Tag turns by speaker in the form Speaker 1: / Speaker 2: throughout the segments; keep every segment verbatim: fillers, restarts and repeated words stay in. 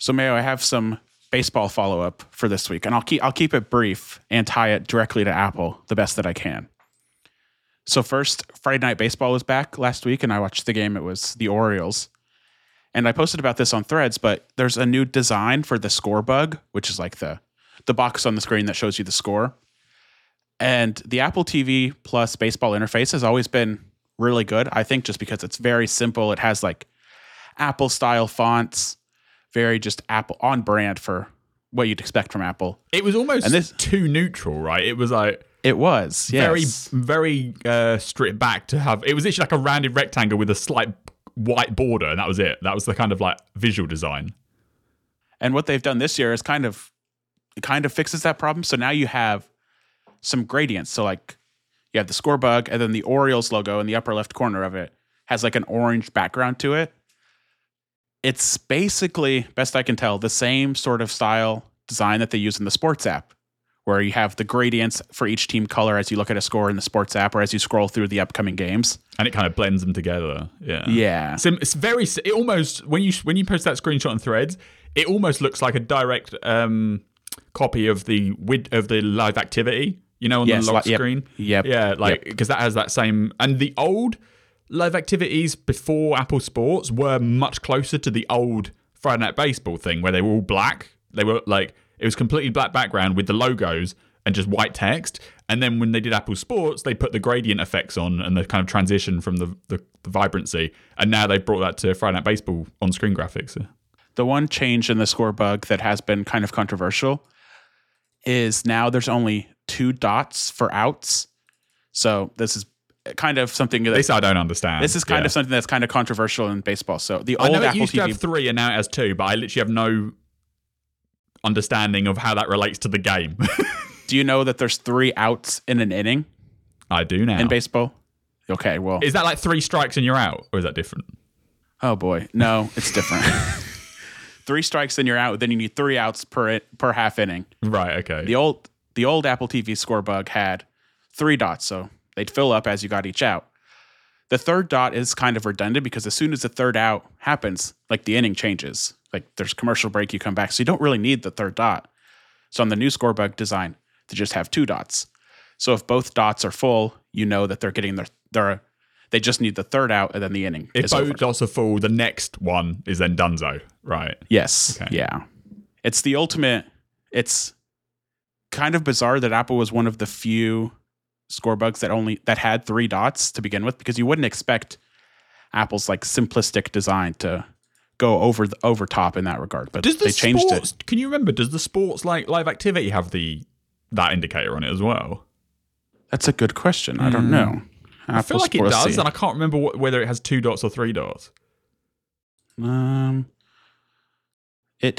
Speaker 1: So Mayo, I have some baseball follow-up for this week, and I'll keep I'll keep it brief and tie it directly to Apple the best that I can. So first, Friday Night Baseball was back last week, and I watched the game. It was the Orioles. And I posted about this on Threads, but there's a new design for the score bug, which is like the, the box on the screen that shows you the score. And the Apple T V Plus baseball interface has always been really good, I think, just because it's very simple. It has like Apple-style fonts, very just Apple on brand for what you'd expect from Apple.
Speaker 2: It was almost
Speaker 1: and this,
Speaker 2: too neutral, right? It was like...
Speaker 1: It was, yes.
Speaker 2: Very, very uh, stripped back to have... It was literally like a rounded rectangle with a slight white border, and that was it. That was the kind of like visual design.
Speaker 1: And what they've done this year is kind of... It kind of fixes that problem. So now you have some gradients. So like you have the score bug, and then the Orioles logo in the upper left corner of it has like an orange background to it. It's basically, best I can tell, the same sort of style design that they use in the sports app, where you have the gradients for each team color as you look at a score in the sports app or as you scroll through the upcoming games.
Speaker 2: And it kind of blends them together. Yeah.
Speaker 1: Yeah.
Speaker 2: So it's very, it almost, when you when you post that screenshot on Threads, it almost looks like a direct um, copy of the of the live activity, you know, on yes, the lock like, screen.
Speaker 1: Yep.
Speaker 2: Yeah, like, because yep. that has that same, and the old live activities before Apple Sports were much closer to the old Friday Night Baseball thing where they were all black. They were like, it was completely black background with the logos and just white text. And then when they did Apple Sports, they put the gradient effects on and the kind of transition from the, the, the vibrancy. And now they've brought that to Friday Night Baseball on-screen graphics.
Speaker 1: The one change in the score bug that has been kind of controversial is now there's only two dots for outs. So this is kind of something that...
Speaker 2: This I don't understand.
Speaker 1: This is kind
Speaker 2: yeah.
Speaker 1: of something that's kind of controversial in baseball. So the
Speaker 2: I
Speaker 1: old
Speaker 2: know it
Speaker 1: Apple
Speaker 2: used
Speaker 1: T V...
Speaker 2: to have three and now it has two, but I literally have no understanding of how that relates to the game.
Speaker 1: Do you know that there's three outs in an inning?
Speaker 2: I do now.
Speaker 1: In baseball? Okay, well...
Speaker 2: Is that like three strikes and you're out? Or is that different?
Speaker 1: Oh, boy. No, it's different. Three strikes and you're out. Then you need three outs per it, per half inning.
Speaker 2: Right, okay.
Speaker 1: The old the old Apple T V score bug had three dots, so they'd fill up as you got each out. The third dot is kind of redundant because as soon as the third out happens, like the inning changes. Like there's commercial break, you come back. So you don't really need the third dot. So on the new score bug design, they just have two dots. So if both dots are full, you know that they're getting their, their they just need the third out and then the inning
Speaker 2: if
Speaker 1: is
Speaker 2: both
Speaker 1: over.
Speaker 2: dots are full, the next one is then donezo, right?
Speaker 1: Yes.
Speaker 2: Okay.
Speaker 1: Yeah. It's the ultimate, it's kind of bizarre that Apple was one of the few score bugs that only that had three dots to begin with, because you wouldn't expect Apple's like simplistic design to go over the over top in that regard. But
Speaker 2: does the
Speaker 1: they changed
Speaker 2: sports,
Speaker 1: it.
Speaker 2: Can you remember? Does the sports like live activity have the that indicator on it as well?
Speaker 1: That's a good question. I don't know.
Speaker 2: Apple I feel like Sports, it does, and I can't remember what, whether it has two dots or three dots.
Speaker 1: Um, it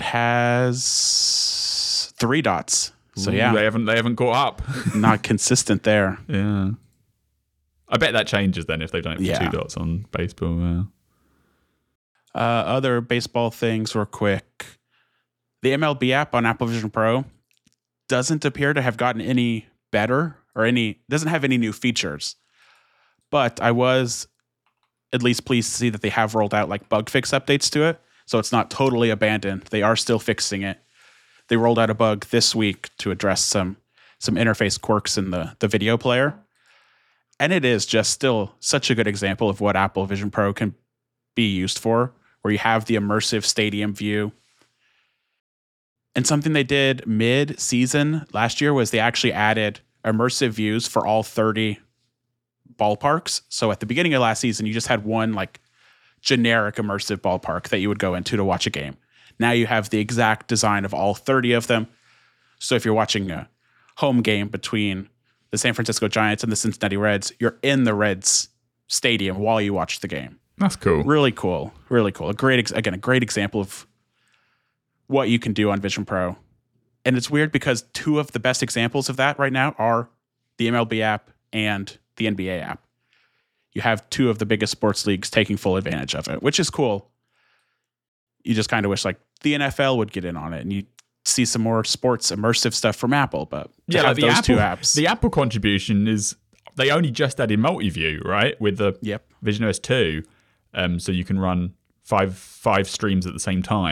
Speaker 1: has three dots. So
Speaker 2: Ooh,
Speaker 1: yeah,
Speaker 2: they haven't they haven't caught up.
Speaker 1: Not consistent there.
Speaker 2: Yeah, I bet that changes then if they've done it for
Speaker 1: yeah.
Speaker 2: two dots on baseball. Yeah.
Speaker 1: Uh, other baseball things real quick. The M L B app on Apple Vision Pro doesn't appear to have gotten any better or any doesn't have any new features. But I was at least pleased to see that they have rolled out like bug fix updates to it. So it's not totally abandoned. They are still fixing it. They rolled out a bug this week to address some some interface quirks in the, the video player. And it is just still such a good example of what Apple Vision Pro can be used for, where you have the immersive stadium view. And something they did mid-season last year was they actually added immersive views for all thirty ballparks. So at the beginning of last season, you just had one like generic immersive ballpark that you would go into to watch a game. Now you have the exact design of all thirty of them. So if you're watching a home game between the San Francisco Giants and the Cincinnati Reds, you're in the Reds stadium while you watch the game.
Speaker 2: That's cool.
Speaker 1: Really cool. Really cool. A great, ex- again, a great example of what you can do on Vision Pro. And it's weird because two of the best examples of that right now are the M L B app and the N B A app. You have two of the biggest sports leagues taking full advantage of it, which is cool. You just kind of wish like the N F L would get in on it and you see some more sports immersive stuff from Apple. But to
Speaker 2: yeah,
Speaker 1: have
Speaker 2: like the
Speaker 1: those
Speaker 2: Apple,
Speaker 1: two apps.
Speaker 2: The Apple contribution is they only just added multi-view, right? With the
Speaker 1: yep.
Speaker 2: Vision O S two. Um, so you can run five five streams at the same time.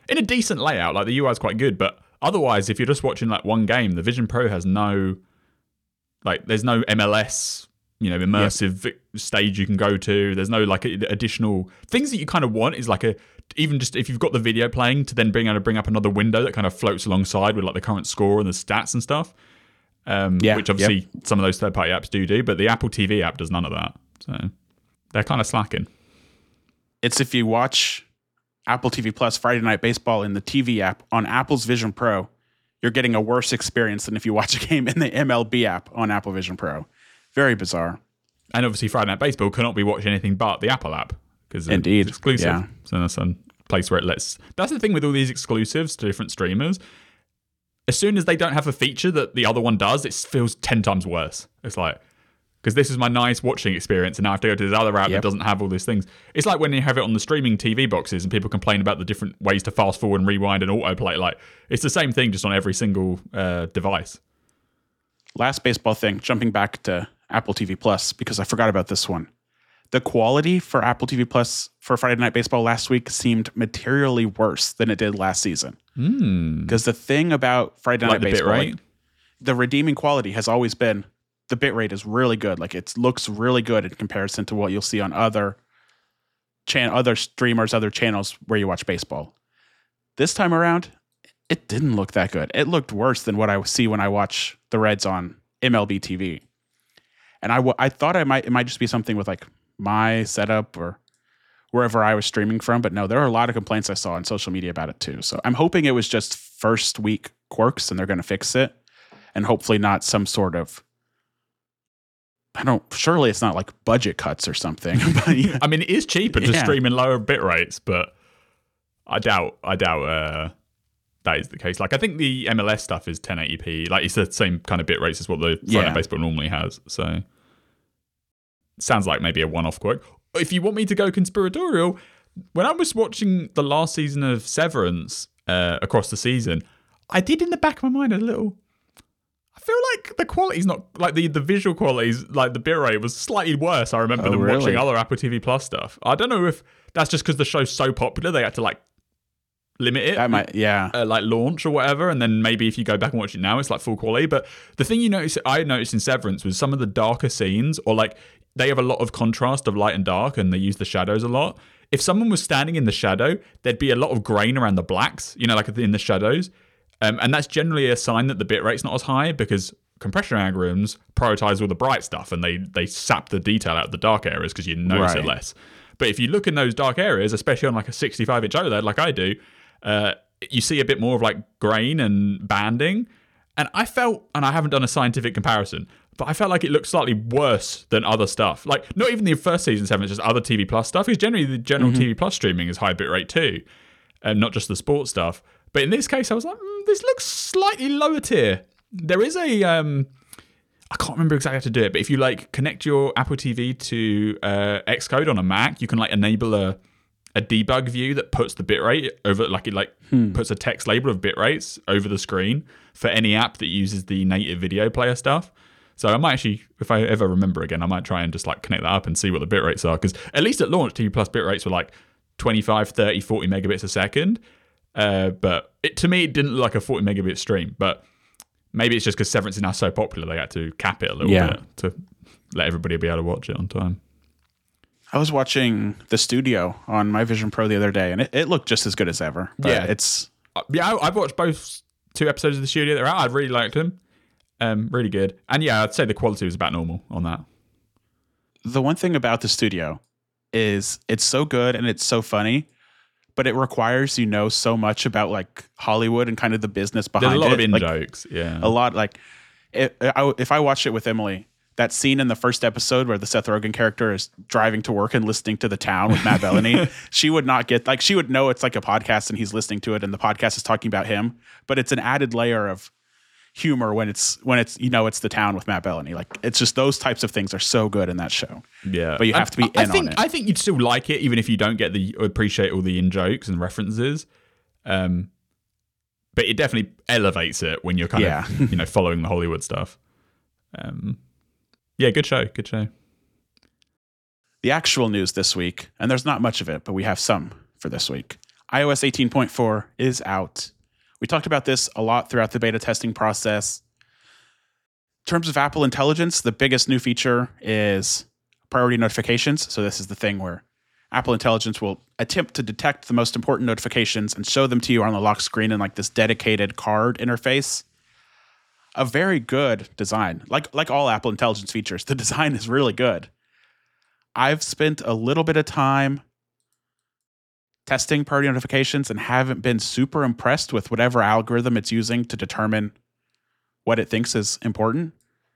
Speaker 2: in a decent layout. Like the U I is quite good, but otherwise, if you're just watching like one game, the Vision Pro has no, like, there's no M L S, you know, immersive yep. stage you can go to. There's no like additional things that you kind of want. Is like a even just if you've got the video playing to then bring able to bring up another window that kind of floats alongside with like the current score and the stats and stuff. Um, yeah, which obviously yep. some of those third party apps do do, but the Apple T V app does none of that. So they're kind of slacking.
Speaker 1: It's if you watch Apple T V Plus Friday Night Baseball in the T V app on Apple's Vision Pro, you're getting a worse experience than if you watch a game in the M L B app on Apple Vision Pro. Very bizarre.
Speaker 2: And obviously Friday Night Baseball cannot be watching anything but the Apple app because
Speaker 1: Indeed.
Speaker 2: It's exclusive.
Speaker 1: Yeah.
Speaker 2: So that's a place where it lets... That's the thing with all these exclusives to different streamers. As soon as they don't have a feature that the other one does, it feels ten times worse. It's like... Because this is my nice watching experience, and now I have to go to this other app yep. that doesn't have all these things. It's like when you have it on the streaming T V boxes and people complain about the different ways to fast forward and rewind and autoplay. Like, it's the same thing, just on every single uh, device.
Speaker 1: Last baseball thing, jumping back to Apple T V Plus, because I forgot about this one. The quality for Apple T V Plus for Friday Night Baseball last week seemed materially worse than it did last season. Because
Speaker 2: mm.
Speaker 1: the thing about Friday
Speaker 2: like
Speaker 1: Night
Speaker 2: the
Speaker 1: Baseball,
Speaker 2: bit rate?
Speaker 1: Like, the redeeming quality has always been the bitrate is really good. Like, it looks really good in comparison to what you'll see on other chan- other streamers, other channels where you watch baseball. This time around, it didn't look that good. It looked worse than what I see when I watch the Reds on M L B T V. And I, w- I thought I might it might just be something with like my setup or wherever I was streaming from, but no, there are a lot of complaints I saw on social media about it too. So I'm hoping it was just first week quirks and they're going to fix it, and hopefully not some sort of, I don't, surely it's not like budget cuts or something. But yeah.
Speaker 2: I mean, it is cheaper to
Speaker 1: yeah.
Speaker 2: stream in lower bit rates, but I doubt, I doubt uh, that is the case. Like, I think the M L S stuff is ten eighty p. Like, it's the same kind of bit rates as what the Friday Night Baseball normally has. So, sounds like maybe a one-off quirk. If you want me to go conspiratorial, when I was watching the last season of Severance uh, across the season, I did in the back of my mind a little... I feel like the quality's not like the, the visual quality's like the bitrate was slightly worse. I remember
Speaker 1: oh,
Speaker 2: than
Speaker 1: really?
Speaker 2: watching other Apple T V Plus stuff. I don't know if that's just because the show's so popular they had to like limit it.
Speaker 1: That might, yeah,
Speaker 2: uh, like launch or whatever. And then maybe if you go back and watch it now, it's like full quality. But the thing you notice, I noticed in Severance was some of the darker scenes, or like they have a lot of contrast of light and dark, and they use the shadows a lot. If someone was standing in the shadow, there'd be a lot of grain around the blacks, you know, like in the shadows. Um, and that's generally a sign that the bitrate's not as high because compression algorithms prioritize all the bright stuff and they they sap the detail out of the dark areas because you notice
Speaker 1: right.
Speaker 2: it less. But if you look in those dark areas, especially on like a sixty-five inch OLED like I do, uh, you see a bit more of like grain and banding. And I felt, and I haven't done a scientific comparison, but I felt like it looked slightly worse than other stuff. Like, not even the first season seven, it's just other T V Plus stuff. Because generally the general mm-hmm. T V Plus streaming is high bitrate too, and not just the sports stuff. But in this case, I was like, mm, this looks slightly lower tier. There is a, um, I can't remember exactly how to do it, but if you like connect your Apple T V to uh, Xcode on a Mac, you can like enable a a debug view that puts the bitrate over, like it like hmm. puts a text label of bitrates over the screen for any app that uses the native video player stuff. So I might actually, if I ever remember again, I might try and just like connect that up and see what the bitrates are. Because at least at launch, T V Plus bitrates were like twenty-five, thirty, forty megabits a second. Uh, but it, to me, it didn't look like a forty megabit stream. But maybe it's just because Severance is now so popular, they had to cap it a little
Speaker 1: yeah.
Speaker 2: bit to let everybody be able to watch it on time.
Speaker 1: I was watching The Studio on my Vision Pro the other day, and it, it looked just as good as ever. But
Speaker 2: yeah,
Speaker 1: it's
Speaker 2: uh, yeah. I, I've watched both two episodes of The Studio that are out. I've really liked them. Um, really good. And yeah, I'd say the quality was about normal on that.
Speaker 1: The one thing about The Studio is it's so good and it's so funny, but it requires you know so much about like Hollywood and kind of the business behind it.
Speaker 2: There's a lot
Speaker 1: it.
Speaker 2: of in
Speaker 1: like,
Speaker 2: jokes, yeah.
Speaker 1: A lot like it, I, if I watched it with Emily, that scene in the first episode where the Seth Rogen character is driving to work and listening to The Town with Matt Bellany, she would not get like she would know it's like a podcast and he's listening to it and the podcast is talking about him, but it's an added layer of humor when it's when it's you know it's The Town with Matt Bellany. Like it's just those types of things are so good in that show.
Speaker 2: Yeah,
Speaker 1: but you have to be
Speaker 2: I,
Speaker 1: in
Speaker 2: I think,
Speaker 1: on it.
Speaker 2: I think you'd still like it even if you don't get the appreciate all the in jokes and references. Um, but it definitely elevates it when you're kind
Speaker 1: yeah.
Speaker 2: of you know following the Hollywood stuff. Um, yeah, good show, good show.
Speaker 1: The actual news this week, and there's not much of it, but we have some for this week. iOS eighteen point four is out. We talked about this a lot throughout the beta testing process. In terms of Apple Intelligence, the biggest new feature is priority notifications. So this is the thing where Apple Intelligence will attempt to detect the most important notifications and show them to you on the lock screen in like this dedicated card interface. A very good design. Like like all Apple Intelligence features, the design is really good. I've spent a little bit of time testing priority notifications and haven't been super impressed with whatever algorithm it's using to determine what it thinks is important.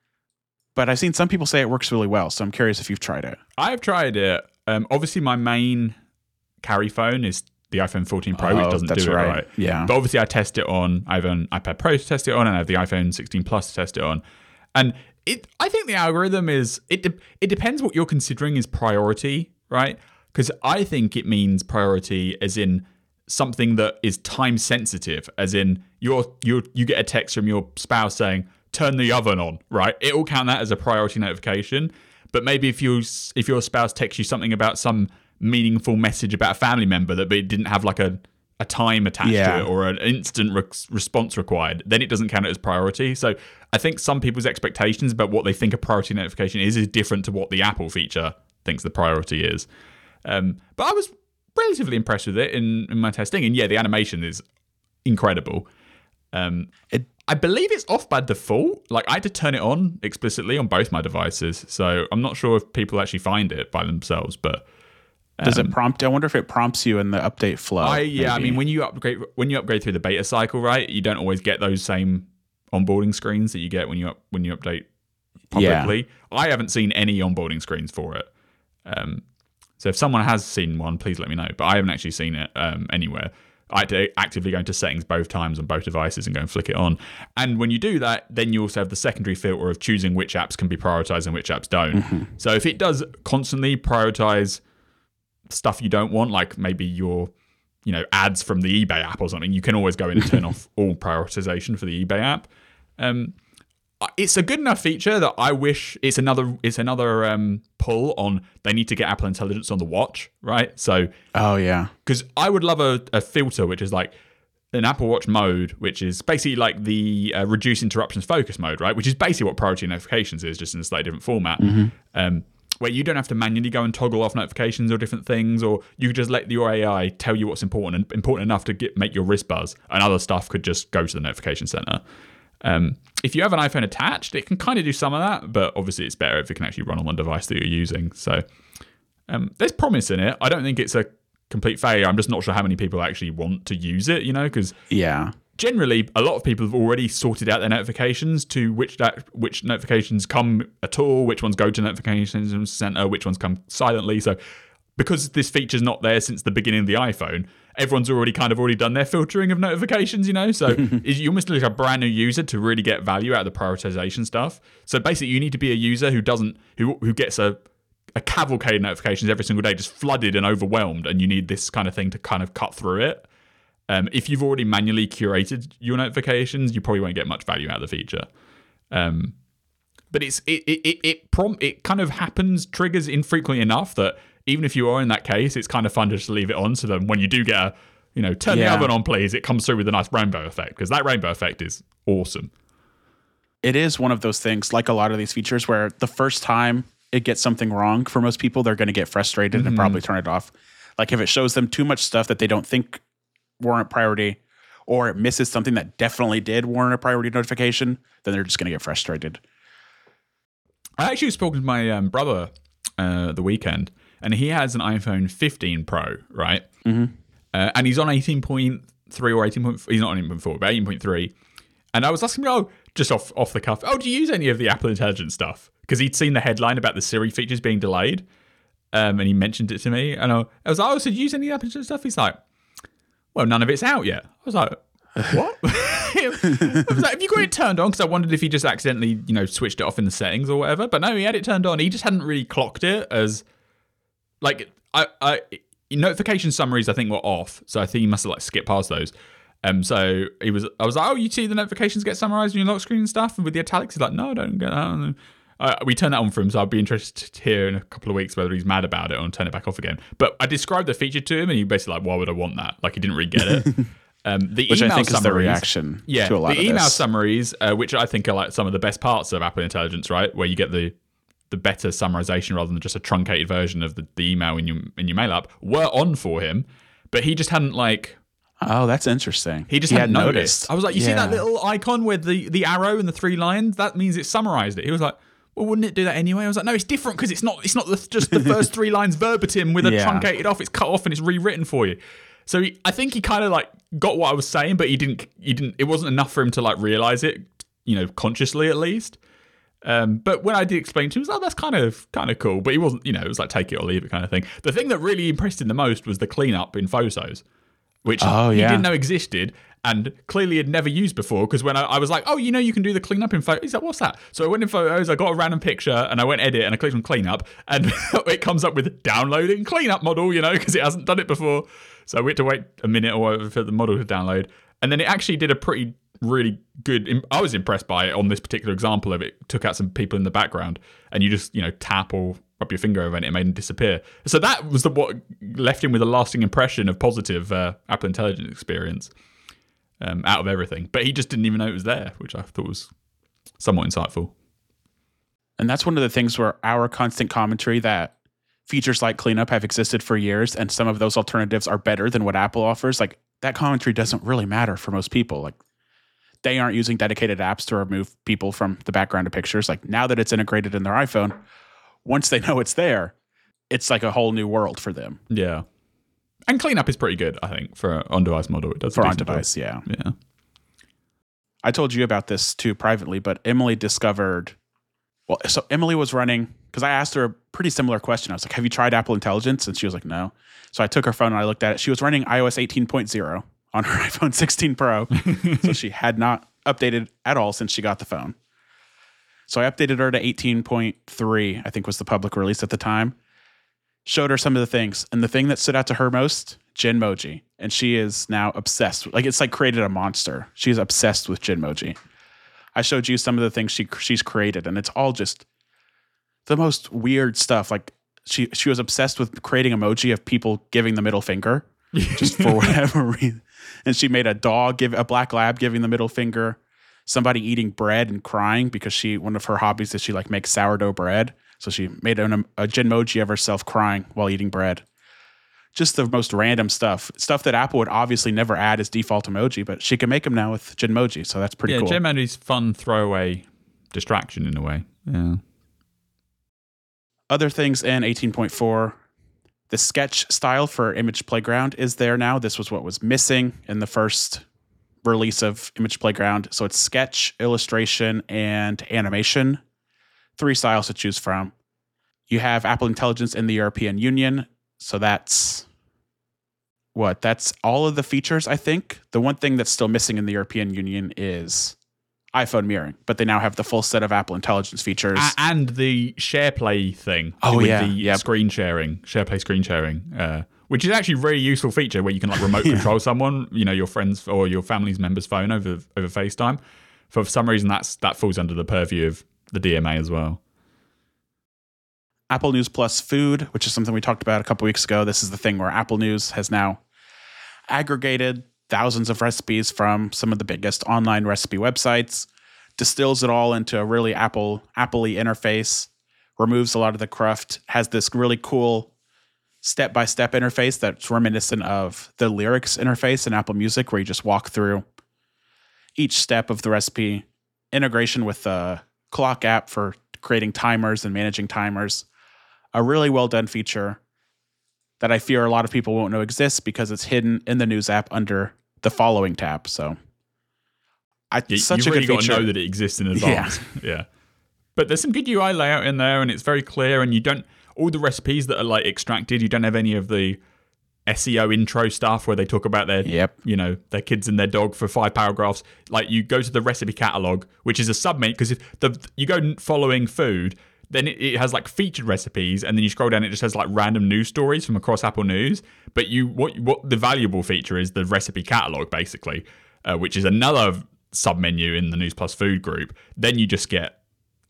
Speaker 1: But I've seen some people say it works really well, so I'm curious if you've tried it.
Speaker 2: I've tried it. Um, obviously, my main carry phone is the iPhone fourteen Pro,
Speaker 1: Oh,
Speaker 2: which doesn't
Speaker 1: that's
Speaker 2: do it
Speaker 1: right.
Speaker 2: right.
Speaker 1: Yeah.
Speaker 2: But obviously, I test it on. I have an iPad Pro to test it on, and I have the iPhone sixteen Plus to test it on. And it, I think the algorithm is. It de- it depends what you're considering is priority, right? Because I think it means priority as in something that is time sensitive, as in you're you you get a text from your spouse saying turn the oven on, right? It will count that as a priority notification. But maybe if you if your spouse texts you something about some meaningful message about a family member that but it didn't have like a, a time attached
Speaker 1: Yeah.
Speaker 2: to it or an instant re- response required, then it doesn't count it as priority. So I think some people's expectations about what they think a priority notification is is different to what the Apple feature thinks the priority is. Um, but I was relatively impressed with it in, in my testing. And yeah, the animation is incredible. Um,
Speaker 1: It-
Speaker 2: I believe it's off by default. Like I had to turn it on explicitly on both my devices. So I'm not sure if people actually find it by themselves, but
Speaker 1: Does it prompt? I wonder if it prompts you in the update flow.
Speaker 2: I yeah, I
Speaker 1: maybe.
Speaker 2: mean when you upgrade when you upgrade through the beta cycle, right? You don't always get those same onboarding screens that you get when you up, when you update publicly. I haven't seen any onboarding screens for it. Um, so if someone has seen one, please let me know. But I haven't actually seen it um, anywhere. I had to actively go into settings both times on both devices and go and flick it on. And when you do that, then you also have the secondary filter of choosing which apps can be prioritized and which apps don't.
Speaker 1: Mm-hmm.
Speaker 2: So if it does constantly prioritize stuff you don't want, like maybe your, you know, ads from the eBay app or something, you can always go in and turn off all prioritization for the eBay app. Um, it's a good enough feature that I wish it's another it's another um, pull on. They need to get Apple Intelligence on the watch, right? So,
Speaker 1: Oh yeah.
Speaker 2: because I would love a, a filter which is like an Apple Watch mode, which is basically like the uh, reduce interruptions focus mode, right? Which is basically what priority notifications is, just in a slightly different format.
Speaker 1: Mm-hmm.
Speaker 2: Um, where you don't have to manually go and toggle off notifications or different things, or you could just let your A I tell you what's important and important enough to get make your wrist buzz, and other stuff could just go to the notification center. Um, if you have an iPhone attached, it can kind of do some of that, but obviously it's better if it can actually run on one device that you're using. So um, there's promise in it. I don't think it's a complete failure. I'm just not sure how many people actually want to use it, you know, because
Speaker 1: Yeah.
Speaker 2: generally a lot of people have already sorted out their notifications to which that which notifications come at all, which ones go to notifications center, which ones come silently. So because this feature's not there since the beginning of the iPhone, everyone's already kind of already done their filtering of notifications, you know? So you almost look like a brand new user to really get value out of the prioritization stuff. So basically you need to be a user who doesn't, who who gets a, a cavalcade of notifications every single day, just flooded and overwhelmed, and you need this kind of thing to kind of cut through it. Um, if you've already manually curated your notifications, you probably won't get much value out of the feature. Um, but it's it it it it, prompt, it kind of happens, triggers infrequently enough that even if you are in that case, it's kind of fun to just leave it on, so that when you do get a, you know, turn
Speaker 1: Yeah.
Speaker 2: the oven on, please, it comes through with a nice rainbow effect, because that rainbow effect is awesome.
Speaker 1: It is one of those things, like a lot of these features, where the first time it gets something wrong for most people, they're going to get frustrated and probably turn it off. Like if it shows them too much stuff that they don't think warrant priority, or it misses something that definitely did warrant a priority notification, then they're just going to get frustrated.
Speaker 2: I actually spoke to my um, brother uh, the weekend, and he has an iPhone fifteen Pro, right?
Speaker 1: Mm-hmm.
Speaker 2: Uh, and he's on eighteen point three or eighteen point four. He's not on eighteen point four, but eighteen point three. And I was asking him, oh, just off off the cuff, oh, do you use any of the Apple Intelligence stuff? Because he'd seen the headline about the Siri features being delayed, um, and he mentioned it to me. And I, I was like, oh, so do you use any of the Apple Intelligence stuff? He's like, well, none of it's out yet. I was like, what? I was like, have you got it turned on? Because I wondered if he just accidentally, you know, switched it off in the settings or whatever. But no, he had it turned on. He just hadn't really clocked it as, like, I, I notification summaries I think were off, so I think he must have like skipped past those. Um, so he was, I was like, oh, you see the notifications get summarized on your lock screen and stuff, and with the italics, he's like, no, I don't get that. And Uh, we turned that on for him, so I'd be interested to hear in a couple of weeks whether he's mad about it or turn it back off again. But I described the feature to him, and he basically like, why would I want that? Like, he didn't really get it. Um, the
Speaker 1: which
Speaker 2: email
Speaker 1: I think
Speaker 2: summaries,
Speaker 1: is the reaction
Speaker 2: yeah,
Speaker 1: to a lot
Speaker 2: the
Speaker 1: of
Speaker 2: email
Speaker 1: this.
Speaker 2: summaries, uh, which I think are like some of the best parts of Apple Intelligence, right? Where you get the the better summarization rather than just a truncated version of the, the email in your in your mail app, were on for him, but he just hadn't like.
Speaker 1: Oh, that's interesting.
Speaker 2: He just
Speaker 1: he
Speaker 2: hadn't
Speaker 1: hadn't
Speaker 2: noticed.
Speaker 1: noticed.
Speaker 2: I was like, you see
Speaker 1: Yeah.
Speaker 2: that little icon with the the arrow and the three lines? That means it summarized it. He was like, well, wouldn't it do that anyway? I was like, no, it's different because it's not it's not the, just the first three lines verbatim with a
Speaker 1: Yeah.
Speaker 2: truncated off. It's cut off and it's rewritten for you. So he, I think he kind of like got what I was saying, but he didn't. He didn't. It wasn't enough for him to like realize it, you know, consciously at least. Um, but when I did explain to him, he was like, oh, that's kind of kind of cool. But he wasn't, you know, it was like take it or leave it kind of thing. The thing that really impressed him the most was the cleanup in photos, which
Speaker 1: Oh,
Speaker 2: he
Speaker 1: yeah.
Speaker 2: didn't know existed and clearly had never used before. Because when I, I was like, oh, you know, you can do the cleanup in photos. He's like, what's that? So I went in photos, I got a random picture, and I went edit, and I clicked on cleanup, and it comes up with downloading cleanup model, you know, because it hasn't done it before. So we had to wait a minute or whatever for the model to download. And then it actually did a pretty, really good. I was impressed by it on this particular example of it. Took out some people in the background, and you just, you know, tap or rub your finger over it, and it made them disappear. So that was the what left him with a lasting impression of positive uh, Apple Intelligence experience um, out of everything. But he just didn't even know it was there, which I thought was somewhat insightful.
Speaker 1: And that's one of the things where our constant commentary that features like cleanup have existed for years, and some of those alternatives are better than what Apple offers. Like, that commentary doesn't really matter for most people. Like, they aren't using dedicated apps to remove people from the background of pictures. Like, now that it's integrated in their iPhone, once they know it's there, it's like a whole new world for them.
Speaker 2: Yeah. And cleanup is pretty good, I think, for an on-device model. It does a
Speaker 1: For on
Speaker 2: decent
Speaker 1: device,
Speaker 2: job.
Speaker 1: yeah.
Speaker 2: Yeah.
Speaker 1: I told you about this too privately, but Emily discovered, well, so Emily was running, because I asked her a pretty similar question. I was like, have you tried Apple Intelligence? And she was like, no. So I took her phone and I looked at it. She was running i O S eighteen point oh on her iPhone sixteen Pro. So she had not updated at all since she got the phone. So I updated her to eighteen point three, I think was the public release at the time. Showed her some of the things. And the thing that stood out to her most, Genmoji. And she is now obsessed. Like, it's like created a monster. She's obsessed with Genmoji. I showed you some of the things she she's created, and it's all just the most weird stuff. Like, she she was obsessed with creating emoji of people giving the middle finger, just for whatever reason. And she made a dog give a black lab giving the middle finger. Somebody eating bread and crying because she one of her hobbies is she like makes sourdough bread. So she made an, a Genmoji of herself crying while eating bread. Just the most random stuff. Stuff that Apple would obviously never add as default emoji, but she can make them now with Genmoji. So that's pretty
Speaker 2: yeah,
Speaker 1: cool.
Speaker 2: Yeah, Genmoji's fun throwaway distraction in a way. Yeah.
Speaker 1: Other things in eighteen point four, the sketch style for Image Playground is there now. This was what was missing in the first release of Image Playground. So it's sketch, illustration, and animation. Three styles to choose from. You have Apple Intelligence in the European Union. So that's what? That's all of the features, I think. The one thing that's still missing in the European Union is iPhone mirroring, but they now have the full set of Apple Intelligence features.
Speaker 2: A- and the SharePlay thing.
Speaker 1: Oh,
Speaker 2: with
Speaker 1: yeah,
Speaker 2: the
Speaker 1: yep.
Speaker 2: screen sharing, SharePlay screen sharing, uh, which is actually a very useful feature where you can like remote control someone, you know, your friends or your family's member's phone over over FaceTime. For some reason, that's that falls under the purview of the D M A as well.
Speaker 1: Apple News Plus Food, which is something we talked about a couple weeks ago. This is the thing where Apple News has now aggregated thousands of recipes from some of the biggest online recipe websites, distills it all into a really Apple Apple-y interface, removes a lot of the cruft, has this really cool step-by-step interface that's reminiscent of the lyrics interface in Apple Music, where you just walk through each step of the recipe, integration with the clock app for creating timers and managing timers. A really well-done feature that I fear a lot of people won't know exists because it's hidden in the News app under the Following tab. So, I
Speaker 2: Yeah,
Speaker 1: such
Speaker 2: you
Speaker 1: a
Speaker 2: really
Speaker 1: good
Speaker 2: got
Speaker 1: feature.
Speaker 2: to know that it exists in advance. Yeah. yeah. But there's some good U I layout in there, and it's very clear, and you don't... All the recipes that are like extracted, you don't have any of the S E O intro stuff where they talk about their,
Speaker 1: Yep.
Speaker 2: you know, their kids and their dog for five paragraphs. Like, you go to the recipe catalog, which is a submenu, because if the you go following food, then it, it has like featured recipes, and then you scroll down, it just has like random news stories from across Apple News. But you, what what the valuable feature is the recipe catalog, basically, uh, which is another submenu in the News Plus Food group. Then you just get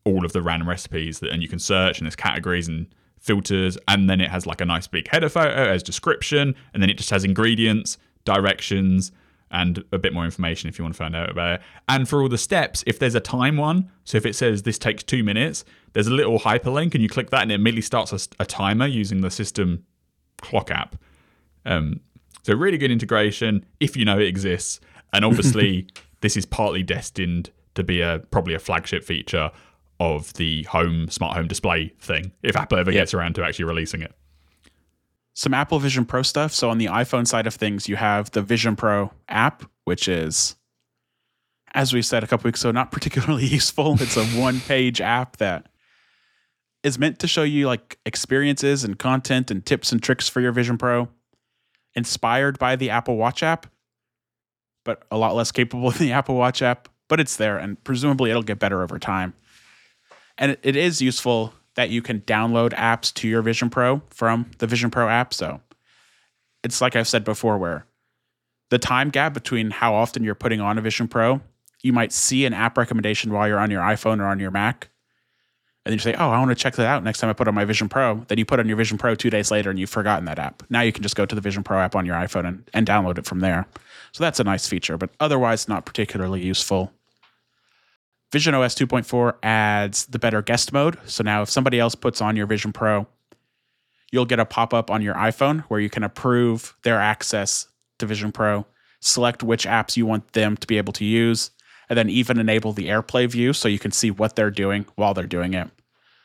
Speaker 2: all of the random recipes that, and you can search, and there's categories and filters, and then it has like a nice big header photo as description, and then it just has ingredients, directions, and a bit more information if you want to find out about it. And for all the steps, if there's a time one, so if it says this takes two minutes, there's a little hyperlink, and you click that, and it immediately starts a, a timer using the system clock app. Um, so really good integration if you know it exists, and obviously this is partly destined to be a probably a flagship feature of the home smart home display thing if Apple ever yep. gets around to actually releasing it.
Speaker 1: Some Apple Vision Pro stuff. So on the iPhone side of things, you have the Vision Pro app, which is, as we said a couple weeks ago, not particularly useful. It's a one-page app that is meant to show you like experiences and content and tips and tricks for your Vision Pro, inspired by the Apple Watch app, but a lot less capable than the Apple Watch app. But it's there, and presumably it'll get better over time. And it, it is useful that you can download apps to your Vision Pro from the Vision Pro app. So it's like I've said before, where the time gap between how often you're putting on a Vision Pro, you might see an app recommendation while you're on your iPhone or on your Mac. And then you say, oh, I want to check that out next time I put on my Vision Pro. Then you put on your Vision Pro two days later and you've forgotten that app. Now you can just go to the Vision Pro app on your iPhone and, and download it from there. So that's a nice feature, but otherwise not particularly useful. Vision O S two point four adds the better guest mode. So now if somebody else puts on your Vision Pro, you'll get a pop-up on your iPhone where you can approve their access to Vision Pro, select which apps you want them to be able to use, and then even enable the AirPlay view so you can see what they're doing while they're doing it.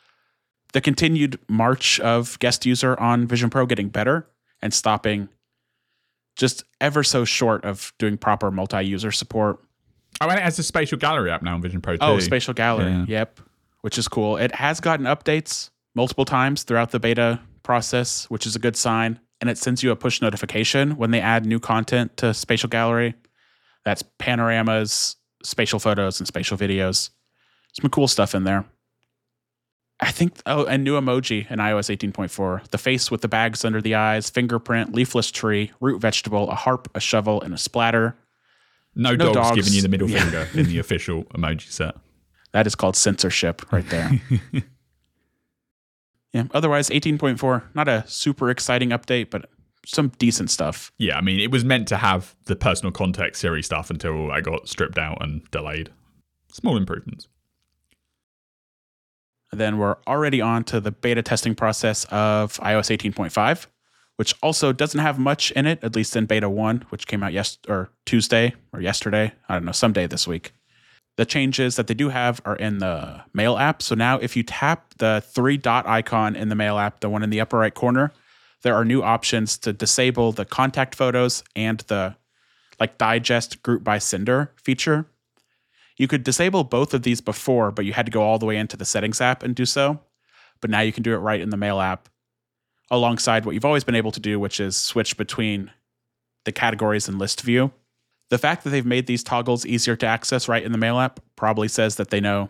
Speaker 1: The continued march of guest user on Vision Pro getting better and stopping just ever so short of doing proper multi-user support.
Speaker 2: Oh, and it has a spatial gallery app now on Vision Pro too.
Speaker 1: Oh, spatial gallery.
Speaker 2: Yeah.
Speaker 1: Yep. Which is cool. It has gotten updates multiple times throughout the beta process, which is a good sign. And it sends you a push notification when they add new content to spatial gallery. That's panoramas, spatial photos, and spatial videos. Some cool stuff in there. I think, oh, and new emoji in i O S eighteen point four. The face with the bags under the eyes, fingerprint, leafless tree, root vegetable, a harp, a shovel, and a splatter.
Speaker 2: No,
Speaker 1: no
Speaker 2: dogs,
Speaker 1: dogs
Speaker 2: giving you the middle
Speaker 1: yeah.
Speaker 2: finger in the official emoji set.
Speaker 1: That is called censorship right there. Yeah. Otherwise, eighteen point four, not a super exciting update, but some decent stuff.
Speaker 2: Yeah, I mean, it was meant to have the personal context Siri stuff until I got stripped out and delayed. Small improvements.
Speaker 1: And then we're already on to the beta testing process of i O S eighteen point five. Which also doesn't have much in it, at least in beta one, which came out yes or Tuesday or yesterday. I don't know, someday this week. The changes that they do have are in the Mail app. So now if you tap the three dot icon in the Mail app, the one in the upper right corner, there are new options to disable the contact photos and the like digest group by sender feature. You could disable both of these before, but you had to go all the way into the settings app and do so. But now you can do it right in the Mail app, alongside what you've always been able to do, which is switch between the categories and list view. The fact that they've made these toggles easier to access right in the Mail app probably says that they know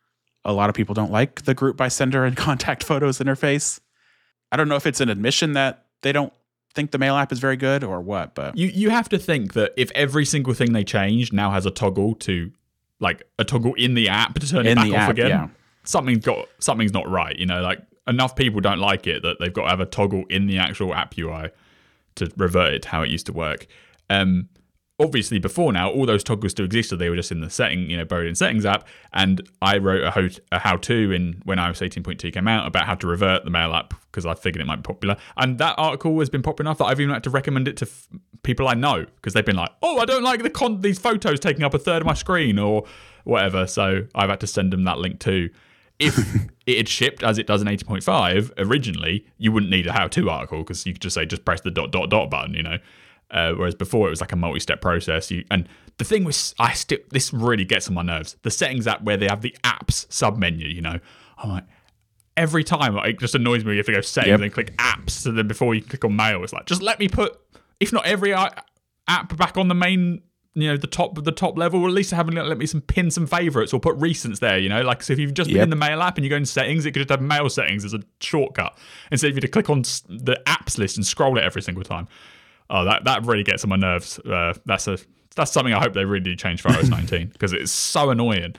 Speaker 1: a lot of people don't like the group by sender and contact photos interface. I don't know if it's an admission that they don't think the Mail app is very good or what, but
Speaker 2: you you have to think that if every single thing they change now has a toggle to, like a toggle in the app to turn it back off
Speaker 1: app,
Speaker 2: again,
Speaker 1: yeah.
Speaker 2: something's got something's not right. You know, like enough people don't like it that they've got to have a toggle in the actual app U I to revert it to how it used to work. Um, obviously, before now, all those toggles still existed. They were just in the setting, you know, buried in settings app. And I wrote a, ho- a how-to in when i O S eighteen point two came out about how to revert the Mail app because I figured it might be popular. And that article has been popular enough that I've even had to recommend it to f- people I know because they've been like, "Oh, I don't like the con- these photos taking up a third of my screen or whatever." So I've had to send them that link too. If it had shipped as it does in eighteen point five originally, you wouldn't need a how-to article because you could just say, just press the dot, dot, dot button, you know. Uh, whereas before it was like a multi-step process. You, and the thing was, I still, this really gets on my nerves. The settings app where they have the apps sub-menu, you know. I'm like, every time, like, it just annoys me. You have to go settings yep. and click apps. So then before you click on mail, it's like, just let me put, if not every app back on the main, you know, the top the top level, or at least having let me some pin some favorites or put recents there, you know, like so if you've just yep. been in the Mail app and you go in settings, it could just have mail settings as a shortcut instead of you to click on the apps list and scroll it every single time. Oh, that that really gets on my nerves. Uh, that's a that's something I hope they really do change for i O S nineteen because it's so annoying.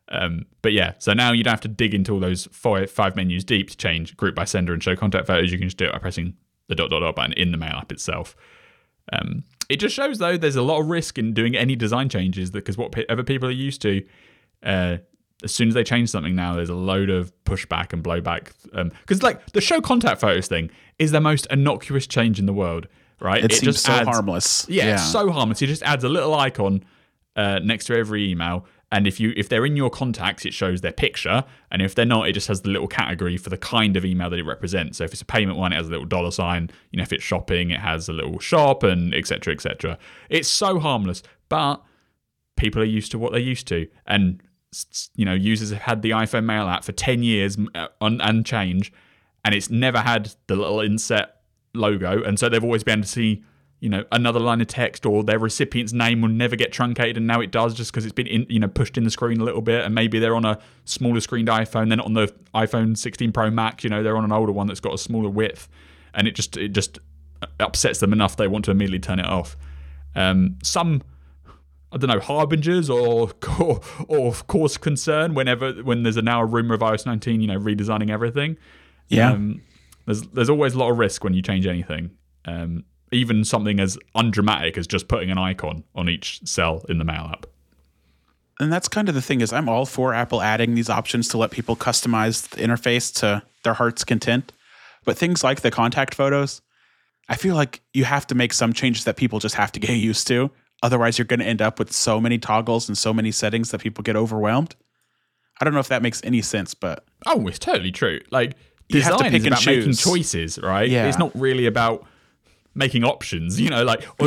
Speaker 2: Um, but yeah, so now you don't have to dig into all those four, five menus deep to change group by sender and show contact photos. You can just do it by pressing the dot dot dot button in the Mail app itself. Um, it just shows, though, there's a lot of risk in doing any design changes because whatever people are used to, uh, as soon as they change something now, there's a load of pushback and blowback. Because, um, like, the show contact photos thing is the most innocuous change in the world, right?
Speaker 1: It, it seems
Speaker 2: just
Speaker 1: so
Speaker 2: adds,
Speaker 1: harmless.
Speaker 2: Yeah,
Speaker 1: yeah,
Speaker 2: it's so harmless. It just adds a little icon uh, next to every email. And if you if they're in your contacts, it shows their picture. And if they're not, it just has the little category for the kind of email that it represents. So if it's a payment one, it has a little dollar sign. You know, if it's shopping, it has a little shop and et cetera, et cetera. It's so harmless, but people are used to what they're used to. And, you know, users have had the iPhone Mail app for ten years on, and change, and it's never had the little inset logo. And so they've always been able to see, you know, another line of text, or their recipient's name will never get truncated, and now it does just because it's been, in, you know, pushed in the screen a little bit, and maybe they're on a smaller screened iPhone, they're not on the iPhone sixteen Pro Max, you know, they're on an older one that's got a smaller width, and it just it just upsets them enough they want to immediately turn it off. Um, some, I don't know, harbingers or or, or cause concern whenever when there's a now a rumor of i O S nineteen, you know, redesigning everything.
Speaker 1: Yeah,
Speaker 2: um, there's there's always a lot of risk when you change anything. Um, even something as undramatic as just putting an icon on each cell in the Mail app.
Speaker 1: And that's kind of the thing is I'm all for Apple adding these options to let people customize the interface to their heart's content. But things like the contact photos, I feel like you have to make some changes that people just have to get used to. Otherwise, you're going to end up with so many toggles and so many settings that people get overwhelmed. I don't know if that makes any sense, but...
Speaker 2: Oh, it's totally true. Like,
Speaker 1: you have to
Speaker 2: design
Speaker 1: pick
Speaker 2: is
Speaker 1: and
Speaker 2: about
Speaker 1: choose.
Speaker 2: making choices, right?
Speaker 1: Yeah.
Speaker 2: It's not really about making options, you know, like or,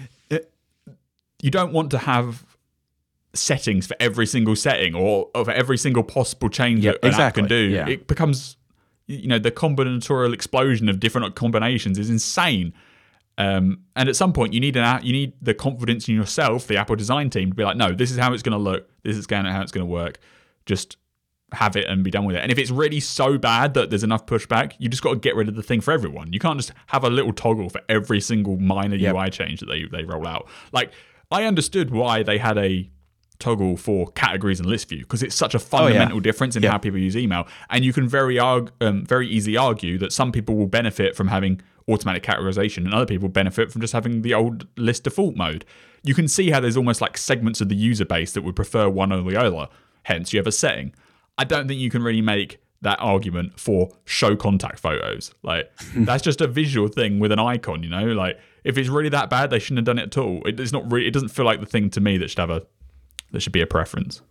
Speaker 2: you don't want to have settings for every single setting or, or for every single possible change
Speaker 1: yep,
Speaker 2: that an
Speaker 1: exactly.
Speaker 2: app can do.
Speaker 1: Yeah.
Speaker 2: It becomes, you know, the combinatorial explosion of different combinations is insane. Um, and at some point, you need an app, you need the confidence in yourself, the Apple design team, to be like, no, this is how it's going to look. This is going to how it's going to work. Just have it and be done with it. And if it's really so bad that there's enough pushback, you just got to get rid of the thing for everyone. You can't just have a little toggle for every single minor yep. U I change that they they roll out. Like, I understood why they had a toggle for categories and list view, because it's such a fundamental oh, yeah. difference in yep. how people use email. And you can very arg- um, very easily argue that some people will benefit from having automatic categorization and other people benefit from just having the old list default mode. You can see how there's almost like segments of the user base that would prefer one or the other. Hence, you have a setting. I don't think you can really make that argument for show contact photos. Like, that's just a visual thing with an icon, you know? Like, if it's really that bad, they shouldn't have done it at all. It, it's not really, it doesn't feel like the thing to me that should have a that should be a preference.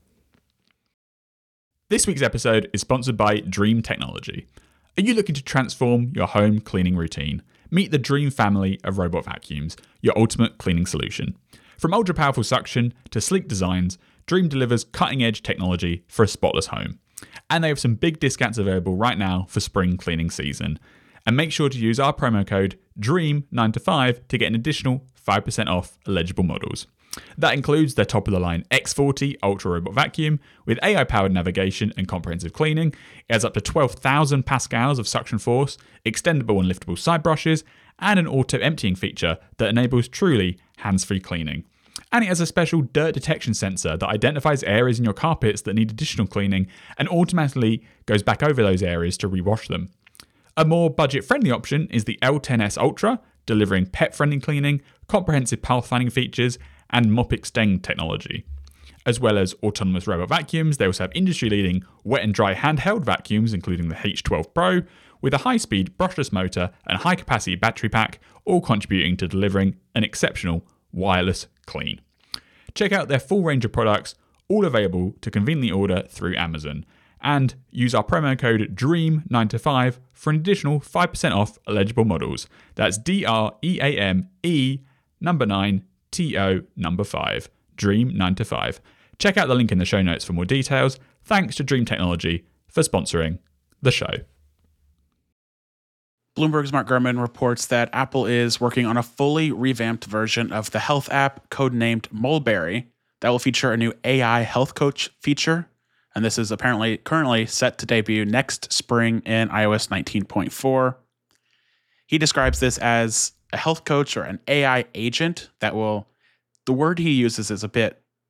Speaker 2: This week's episode is sponsored by Dream Technology. Are you looking to transform your home cleaning routine? Meet the Dream family of robot vacuums, your ultimate cleaning solution. From ultra-powerful suction to sleek designs, Dream delivers cutting-edge technology for a spotless home. And they have some big discounts available right now for spring cleaning season. And make sure to use our promo code dream nine to five to get an additional five percent off eligible models. That includes their top-of-the-line X forty Ultra Robot Vacuum with A I-powered navigation and comprehensive cleaning. It has up to twelve thousand pascals of suction force, extendable and liftable side brushes, and an auto-emptying feature that enables truly hands-free cleaning. And it has a special dirt detection sensor that identifies areas in your carpets that need additional cleaning and automatically goes back over those areas to rewash them. A more budget-friendly option is the L ten S Ultra, delivering pet-friendly cleaning, comprehensive pathfinding features, and mop extend technology. As well as autonomous robot vacuums, they also have industry-leading wet and dry handheld vacuums, including the H twelve Pro, with a high-speed brushless motor and high-capacity battery pack, all contributing to delivering an exceptional wireless clean. Check out their full range of products, all available to conveniently order through Amazon. And use our promo code dream nine to five for an additional five percent off eligible models. That's D R E A M E number nine T O number five. Dream nine to five. Check out the link in the show notes for more details. Thanks to Dream Technology for sponsoring the show.
Speaker 1: Bloomberg's Mark Gurman reports that Apple is working on a fully revamped version of the health app codenamed Mulberry that will feature a new A I health coach feature. And this is apparently currently set to debut next spring in i O S nineteen point four. He describes this as a health coach or an A I agent that will, the word he uses is a bit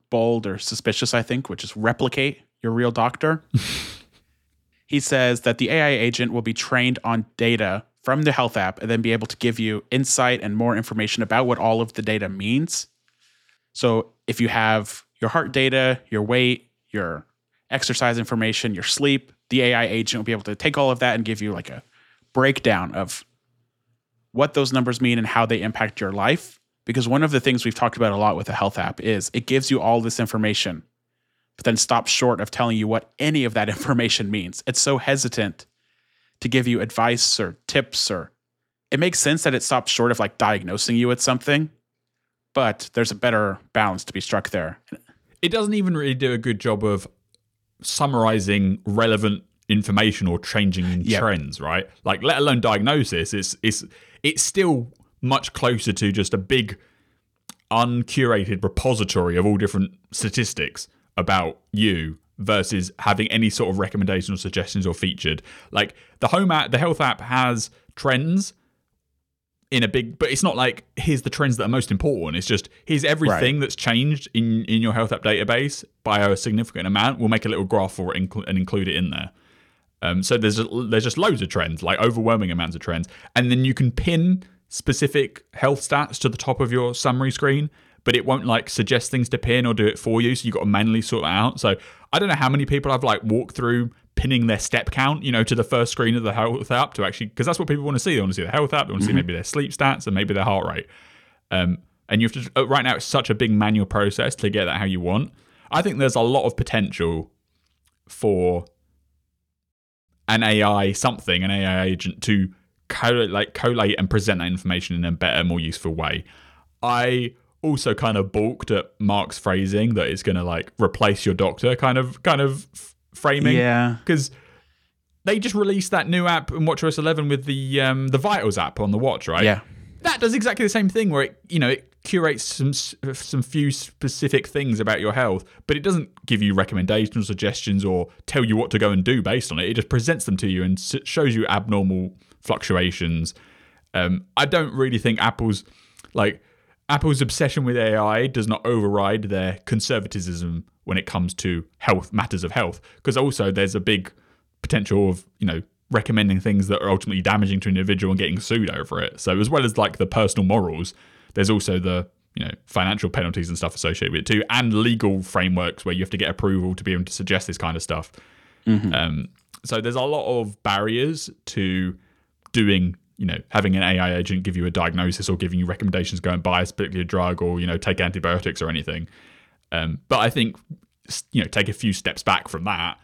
Speaker 1: bold or suspicious, I think, which is replicate your real doctor. He says that the A I agent will be trained on data from the health app and then be able to give you insight and more information about what all of the data means. So if you have your heart data, your weight, your exercise information, your sleep, the A I agent will be able to take all of that and give you like a breakdown of what those numbers mean and how they impact your life. Because one of the things we've talked about a lot with the health app is it gives you all this information, but then stops short of telling you what any of that information means. It's so hesitant to give you advice or tips, or it makes sense that it stops short of like diagnosing you with something, but there's a better balance to be struck there.
Speaker 2: It doesn't even really do a good job of summarizing relevant information or changing
Speaker 1: Yep.
Speaker 2: trends, right? Like, let alone diagnosis. It's it's it's still much closer to just a big uncurated repository of all different statistics about you versus having any sort of recommendations or suggestions or featured. Like the home app, the health app has trends in a big, but it's not like here's the trends that are most important. It's just here's everything
Speaker 1: Right.
Speaker 2: that's changed in in your health app database by a significant amount. We'll make a little graph for it and include it in there. Um, so there's there's just loads of trends, like overwhelming amounts of trends, and then you can pin specific health stats to the top of your summary screen, but it won't like suggest things to pin or do it for you. So you got to manually sort that out. So I don't know how many people I've like walked through pinning their step count, you know, to the first screen of the health app to actually, because that's what people want to see. They want to see the health app. They want to
Speaker 1: Mm-hmm.
Speaker 2: see maybe their sleep stats and maybe their heart rate. Um, and you have to, right now it's such a big manual process to get that how you want. I think there's a lot of potential for an A I something, an A I agent to collate, like collate and present that information in a better, more useful way. I also kind of balked at Mark's phrasing that it's going to like replace your doctor kind of kind of f- framing.
Speaker 1: Yeah.
Speaker 2: Because they just released that new app in WatchOS eleven with the um, the Vitals app on the watch, right?
Speaker 1: Yeah.
Speaker 2: That does exactly the same thing where it, you know, it curates some some few specific things about your health, but it doesn't give you recommendations or suggestions or tell you what to go and do based on it. It just presents them to you and s- shows you abnormal fluctuations. Um, I don't really think Apple's like Apple's obsession with A I does not override their conservatism when it comes to health matters of health, because also there's a big potential of, you know, recommending things that are ultimately damaging to an individual and getting sued over it. So as well as like the personal morals, there's also the, you know, financial penalties and stuff associated with it too, and legal frameworks where you have to get approval to be able to suggest this kind of stuff.
Speaker 1: Mm-hmm.
Speaker 2: Um, so there's a lot of barriers to doing, you know, having an A I agent give you a diagnosis or giving you recommendations, go and buy a particular drug or, you know, take antibiotics or anything. Um, but I think, you know, take a few steps back from that,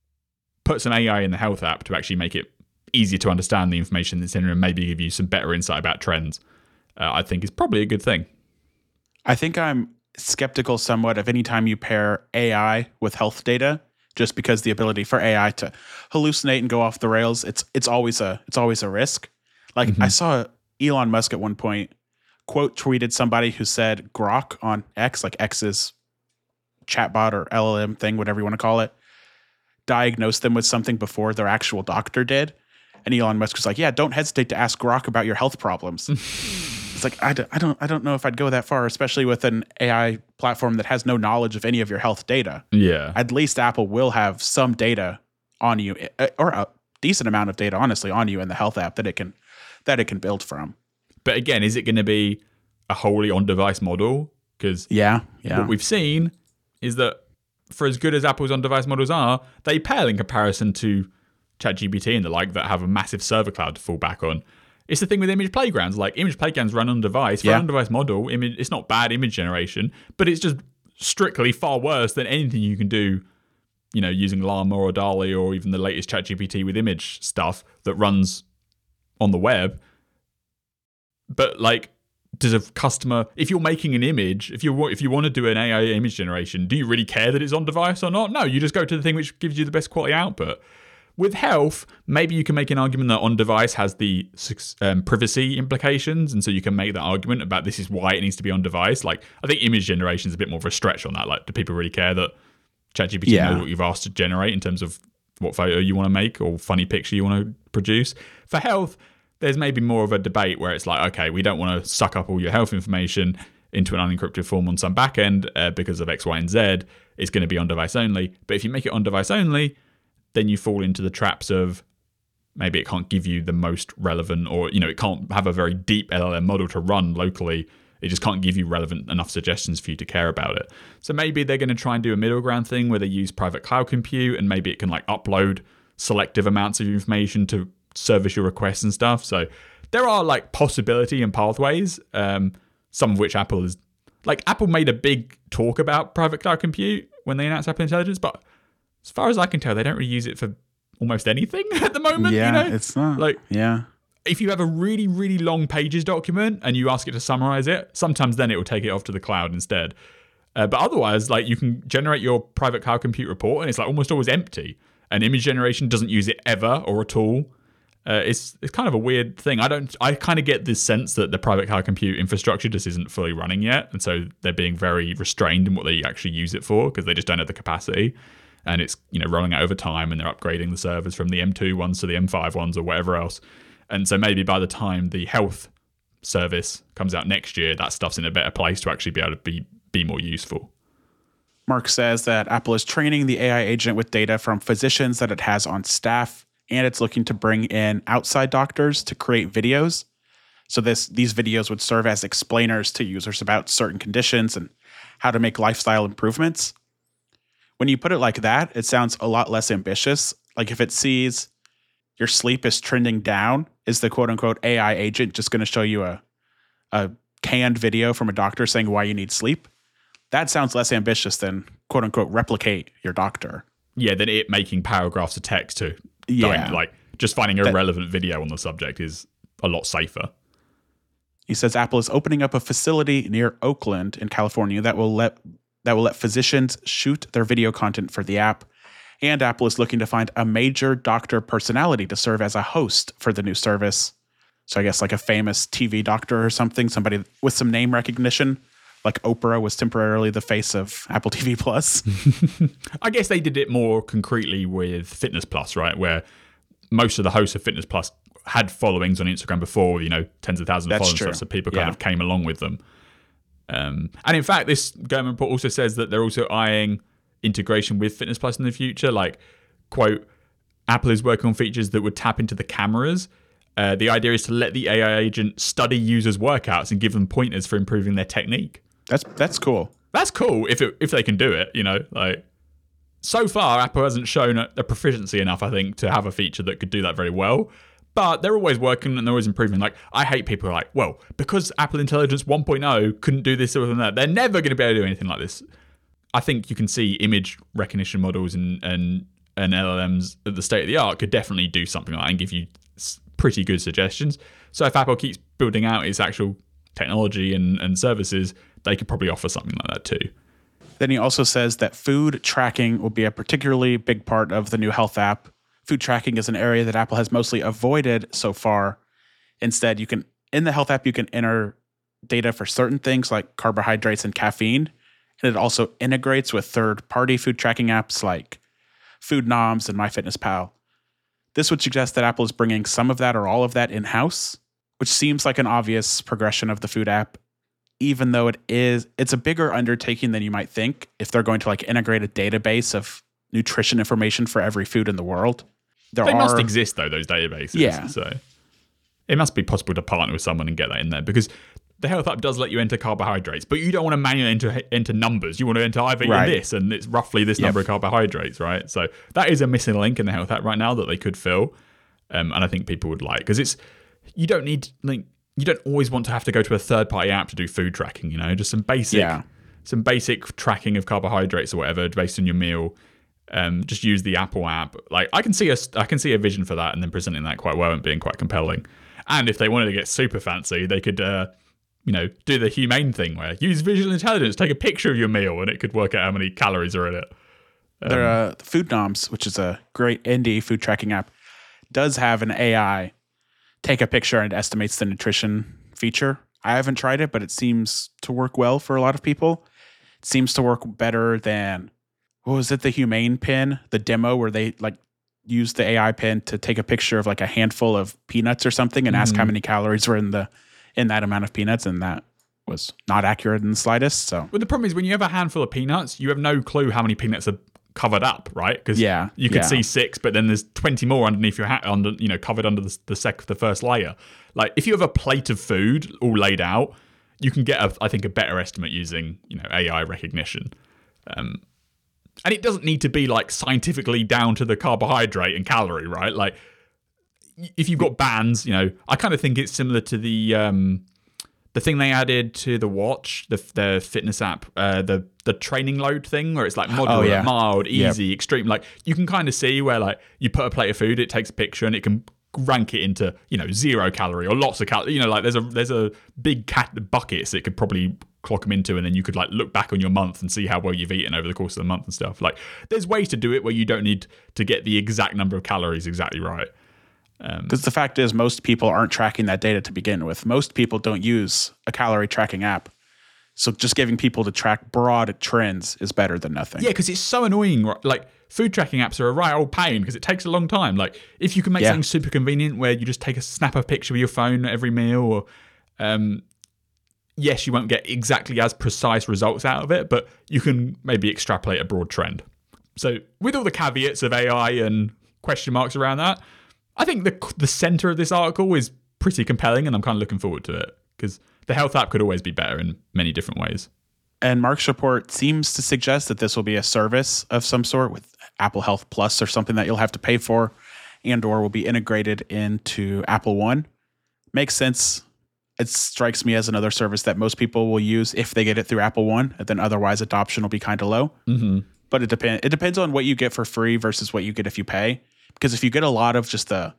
Speaker 2: put some A I in the health app to actually make it easier to understand the information that's in there and maybe give you some better insight about trends, uh, I think is probably a good thing.
Speaker 1: I think I'm skeptical somewhat of any time you pair A I with health data, just because the ability for A I to hallucinate and go off the rails, it's it's always a it's always a risk. Like
Speaker 2: Mm-hmm.
Speaker 1: I saw Elon Musk at one point quote tweeted somebody who said Grok on X, like X's chatbot or L L M thing, whatever you want to call it, diagnosed them with something before their actual doctor did. And Elon Musk was like, yeah, don't hesitate to ask Grok about your health problems. It's like, I don't, I don't, I don't know if I'd go that far, especially with an A I platform that has no knowledge of any of your health data.
Speaker 2: Yeah.
Speaker 1: At least Apple will have some data on you, or a decent amount of data, honestly, on you in the health app that it can, that it can build from.
Speaker 2: But again, is it going to be a wholly on-device model? Because
Speaker 1: Yeah, yeah.
Speaker 2: what we've seen is that for as good as Apple's on-device models are, they pale in comparison to ChatGPT and the like that have a massive server cloud to fall back on. It's the thing with image playgrounds. Like image playgrounds run on device. For
Speaker 1: Yeah.
Speaker 2: an on-device model, image, it's not bad image generation, but it's just strictly far worse than anything you can do, you know, using Llama or DALL-E or even the latest ChatGPT with image stuff that runs on the web. But like, does a customer, if you're making an image, if you if you want to do an A I image generation, do you really care that it's on device or not? No, you just go to the thing which gives you the best quality output. With health, maybe you can make an argument that on device has the um, privacy implications, and so you can make that argument about this is why it needs to be on device. Like, I think image generation is a bit more of a stretch on that. Like, do people really care that ChatGPT
Speaker 1: Yeah.
Speaker 2: knows what you've asked to generate in terms of what photo you want to make or funny picture you want to produce? For health, there's maybe more of a debate where it's like, okay, we don't want to suck up all your health information. into an unencrypted form on some backend uh, because of X, Y, and Z, it's going to be on device only. But if you make it on device only, then you fall into the traps of maybe it can't give you the most relevant, or, you know, it can't have a very deep L L M model to run locally. It just can't give you relevant enough suggestions for you to care about it. So maybe they're going to try and do a middle ground thing where they use private cloud compute, and maybe it can like upload selective amounts of information to service your requests and stuff. So there are like possibility and pathways, um, some of which Apple is like, Apple made a big talk about private cloud compute when they announced Apple Intelligence, but as far as I can tell, they don't really use it for almost anything at the moment.
Speaker 1: Yeah,
Speaker 2: you know?
Speaker 1: it's not.
Speaker 2: Like,
Speaker 1: yeah.
Speaker 2: If you have a really, really long pages document and you ask it to summarize it, sometimes then it will take it off to the cloud instead. Uh, but otherwise, like, you can generate your private cloud compute report and it's like almost always empty. And image generation doesn't use it ever or at all. Uh, it's it's kind of a weird thing. I don't. I kind of get this sense that the private cloud compute infrastructure just isn't fully running yet, and so they're being very restrained in what they actually use it for because they just don't have the capacity. And it's, you know, rolling out over time, and they're upgrading the servers from the M two ones to the M five ones or whatever else. And so maybe by the time the health service comes out next year, that stuff's in a better place to actually be able to be be more useful.
Speaker 1: Mark says that Apple is training the A I agent with data from physicians that it has on staff, and it's looking to bring in outside doctors to create videos. So this these videos would serve as explainers to users about certain conditions and how to make lifestyle improvements. When you put it like that, it sounds a lot less ambitious. Like if it sees your sleep is trending down, is the quote-unquote A I agent just going to show you a, a canned video from a doctor saying why you need sleep? That sounds less ambitious than quote-unquote replicate your doctor.
Speaker 2: Yeah, than it making paragraphs of text to
Speaker 1: Yeah.
Speaker 2: like just finding a
Speaker 1: That-
Speaker 2: relevant video on the subject is a lot safer.
Speaker 1: He says Apple is opening up a facility near Oakland in California that will let that will let physicians shoot their video content for the app. And Apple is looking to find a major doctor personality to serve as a host for the new service. So I guess like a famous T V doctor or something, somebody with some name recognition, like Oprah was temporarily the face of Apple T V Plus.
Speaker 2: I guess they did it more concretely with Fitness Plus, right? Where most of the hosts of Fitness Plus had followings on Instagram before, you know, tens of thousands of
Speaker 1: That's
Speaker 2: followers,
Speaker 1: true.
Speaker 2: stuff, so people kind
Speaker 1: Yeah.
Speaker 2: of came along with them. Um, and in fact, this government report also says that they're also eyeing integration with Fitness Plus in the future. Like, quote, Apple is working on features that would tap into the cameras. Uh, the idea is to let the A I agent study users' workouts and give them pointers for improving their technique.
Speaker 1: That's that's cool.
Speaker 2: That's cool if it, if they can do it, you know. Like, so far, Apple hasn't shown a, a proficiency enough, I think, to have a feature that could do that very well. But they're always working and they're always improving. Like, I hate people who are like, well, because Apple Intelligence one point oh couldn't do this or that, they're never going to be able to do anything like this. I think you can see image recognition models and, and, and L L Ms at the state of the art could definitely do something like that and give you s- pretty good suggestions. So if Apple keeps building out its actual technology and, and services, they could probably offer something like that too.
Speaker 1: Then he also says that food tracking will be a particularly big part of the new health app. Food tracking is an area that Apple has mostly avoided so far. Instead, you can in the health app, you can enter data for certain things like carbohydrates and caffeine. And it also integrates with third-party food tracking apps like FoodNoms and MyFitnessPal. This would suggest that Apple is bringing some of that or all of that in-house, which seems like an obvious progression of the food app, even though it is it's a bigger undertaking than you might think if they're going to like integrate a database of nutrition information for every food in the world. There
Speaker 2: They
Speaker 1: are,
Speaker 2: must exist, though, those databases.
Speaker 1: Yeah.
Speaker 2: So it must be possible to partner with someone and get that in there, because the health app does let you enter carbohydrates, but you don't want to manually enter, enter numbers. You want to enter I've eaten
Speaker 1: Right.
Speaker 2: this, and it's roughly this
Speaker 1: Yep.
Speaker 2: number of carbohydrates, right? So that is a missing link in the health app right now that they could fill, um, and I think people would like, because it's you don't need like you don't always want to have to go to a third party app to do food tracking. You know, just some basic
Speaker 1: Yeah.
Speaker 2: some basic tracking of carbohydrates or whatever based on your meal. Um, just use the Apple app. Like I can see a, I can see a vision for that, and then presenting that quite well and being quite compelling. And if they wanted to get super fancy, they could, uh, you know, do the humane thing where use visual intelligence, take a picture of your meal, and it could work out how many calories are in it. Um,
Speaker 1: There, uh, FoodNoms, which is a great indie food tracking app, does have an A I take a picture and estimates the nutrition feature. I haven't tried it, but it seems to work well for a lot of people. It seems to work better than, what was it, the Humane Pin, the demo where they like use the A I pin to take a picture of like a handful of peanuts or something and ask how
Speaker 2: Mhm.
Speaker 1: many calories were in the in that amount of peanuts, and that was not accurate in the slightest. So,
Speaker 2: Well, the problem is when you have a handful of peanuts, you have no clue how many peanuts are covered up, right? Because
Speaker 1: Yeah,
Speaker 2: you can
Speaker 1: yeah.
Speaker 2: see six, but then there's twenty more underneath your hat, under you know, covered under the the, sec- the first layer. Like if you have a plate of food all laid out, you can get, a, I think, a better estimate using you know A I recognition. Um, and it doesn't need to be like scientifically down to the carbohydrate and calorie, right? Like if you've got bands, you know, I kind of think it's similar to the um, the thing they added to the watch, the the fitness app, uh, the the training load thing, where it's like modular,
Speaker 1: Oh, yeah.
Speaker 2: mild, easy,
Speaker 1: Yep.
Speaker 2: extreme. Like you can kind of see where like you put a plate of food, it takes a picture, and it can rank it into you know zero calorie or lots of calorie. You know, like there's a there's a big cat buckets it could probably clock them into, and then you could like look back on your month and see how well you've eaten over the course of the month and stuff. Like there's ways to do it where you don't need to get the exact number of calories exactly right.
Speaker 1: because the fact is, most people aren't tracking that data to begin with. Most people don't use a calorie tracking app. So just giving people to track broad trends is better than nothing.
Speaker 2: Yeah, because it's so annoying. right? Like food tracking apps are a right old pain because it takes a long time. Like if you can make
Speaker 1: Yeah.
Speaker 2: something super convenient where you just take a snap a picture with your phone at every meal, or um, yes, you won't get exactly as precise results out of it, but you can maybe extrapolate a broad trend. So with all the caveats of A I and question marks around that, I think the the center of this article is pretty compelling, and I'm kind of looking forward to it because the health app could always be better in many different ways.
Speaker 1: And Mark's report seems to suggest that this will be a service of some sort with Apple Health Plus or something that you'll have to pay for, and or will be integrated into Apple One. Makes sense. It strikes me as another service that most people will use if they get it through Apple One, and then otherwise adoption will be kind of low.
Speaker 2: Mm-hmm.
Speaker 1: But it depends. It depends on what you get for free versus what you get if you pay. Because if you get a lot of just the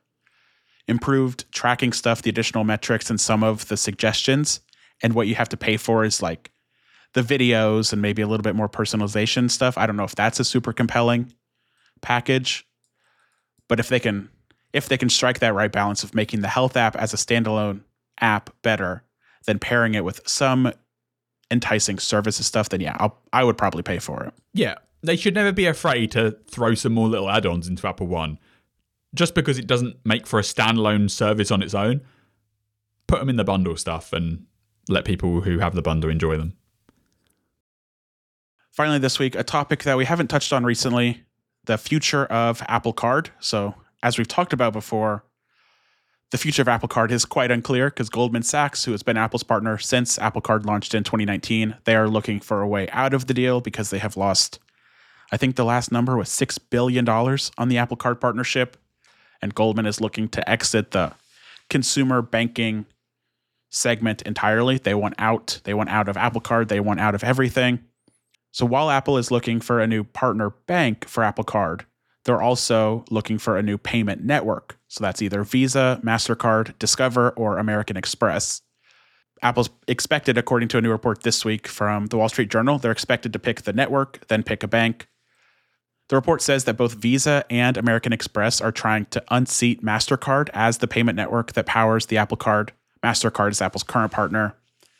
Speaker 1: improved tracking stuff, the additional metrics, and some of the suggestions, and what you have to pay for is like the videos and maybe a little bit more personalization stuff. I don't know if that's a super compelling package. But if they can, if they can strike that right balance of making the health app as a standalone app better, than pairing it with some enticing services stuff, then yeah, I'll, I would probably pay for it.
Speaker 2: Yeah, they should never be afraid to throw some more little add-ons into Apple One. Just because it doesn't make for a standalone service on its own, put them in the bundle stuff and let people who have the bundle enjoy them.
Speaker 1: Finally, this week, a topic that we haven't touched on recently, the future of Apple Card. So as we've talked about before, the future of Apple Card is quite unclear because Goldman Sachs, who has been Apple's partner since Apple Card launched in twenty nineteen, they are looking for a way out of the deal because they have lost, I think the last number was six billion dollars on the Apple Card partnership. And Goldman is looking to exit the consumer banking segment entirely. They want out. They want out of Apple Card. They want out of everything. So while Apple is looking for a new partner bank for Apple Card, they're also looking for a new payment network. So that's either Visa, MasterCard, Discover, or American Express. Apple's expected, according to a new report this week from the Wall Street Journal, they're expected to pick the network, then pick a bank. The report says that both Visa and American Express are trying to unseat MasterCard as the payment network that powers the Apple Card. MasterCard is Apple's current partner.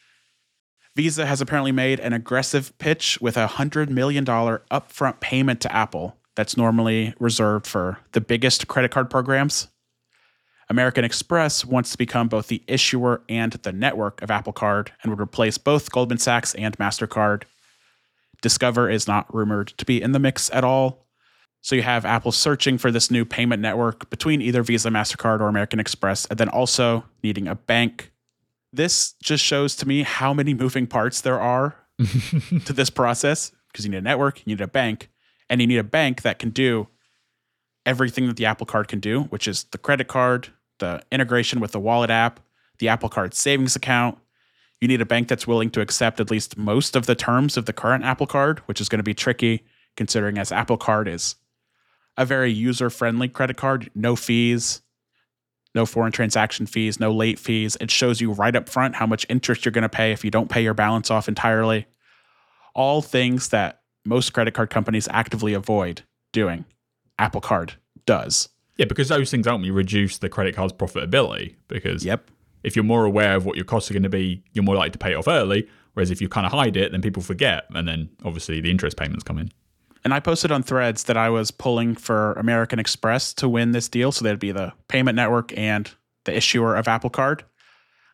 Speaker 1: Visa has apparently made an aggressive pitch with a one hundred million dollars upfront payment to Apple that's normally reserved for the biggest credit card programs. American Express wants to become both the issuer and the network of Apple Card and would replace both Goldman Sachs and MasterCard. Discover is not rumored to be in the mix at all. So you have Apple searching for this new payment network between either Visa, MasterCard, or American Express, and then also needing a bank. This just shows to me how many moving parts there are to this process, because you need a network, you need a bank, and you need a bank that can do everything that the Apple Card can do, which is the credit card, the integration with the wallet app, the Apple Card savings account. You need a bank that's willing to accept at least most of the terms of the current Apple Card, which is going to be tricky considering as Apple Card is a very user-friendly credit card, no fees, no foreign transaction fees, no late fees. It shows you right up front how much interest you're going to pay if you don't pay your balance off entirely. All things that most credit card companies actively avoid doing, Apple Card does.
Speaker 2: Yeah, because those things ultimately reduce the credit card's profitability because
Speaker 1: Yep.
Speaker 2: if you're more aware of what your costs are going to be, you're more likely to pay it off early. Whereas if you kind of hide it, then people forget. And then obviously the interest payments come in.
Speaker 1: And I posted on Threads that I was pulling for American Express to win this deal. So that'd be the payment network and the issuer of Apple Card.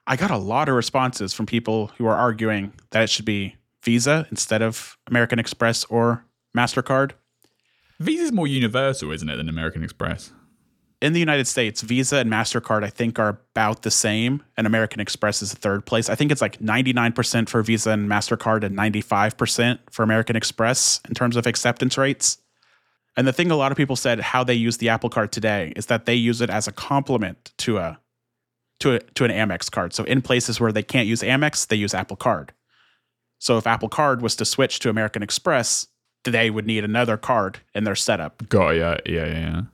Speaker 1: I got a lot of responses from people who are arguing that it should be Visa instead of American Express or MasterCard.
Speaker 2: Visa's more universal, isn't it, than American Express?
Speaker 1: In the United States, Visa and MasterCard, I think, are about the same, and American Express is the third place. I think it's like ninety-nine percent for Visa and MasterCard and ninety-five percent for American Express in terms of acceptance rates. And the thing a lot of people said how they use the Apple Card today is that they use it as a complement to a to a, to an Amex card. So in places where they can't use Amex, they use Apple Card. So if Apple Card was to switch to American Express, they would need another card in their setup.
Speaker 2: Got it, yeah, yeah, yeah, yeah.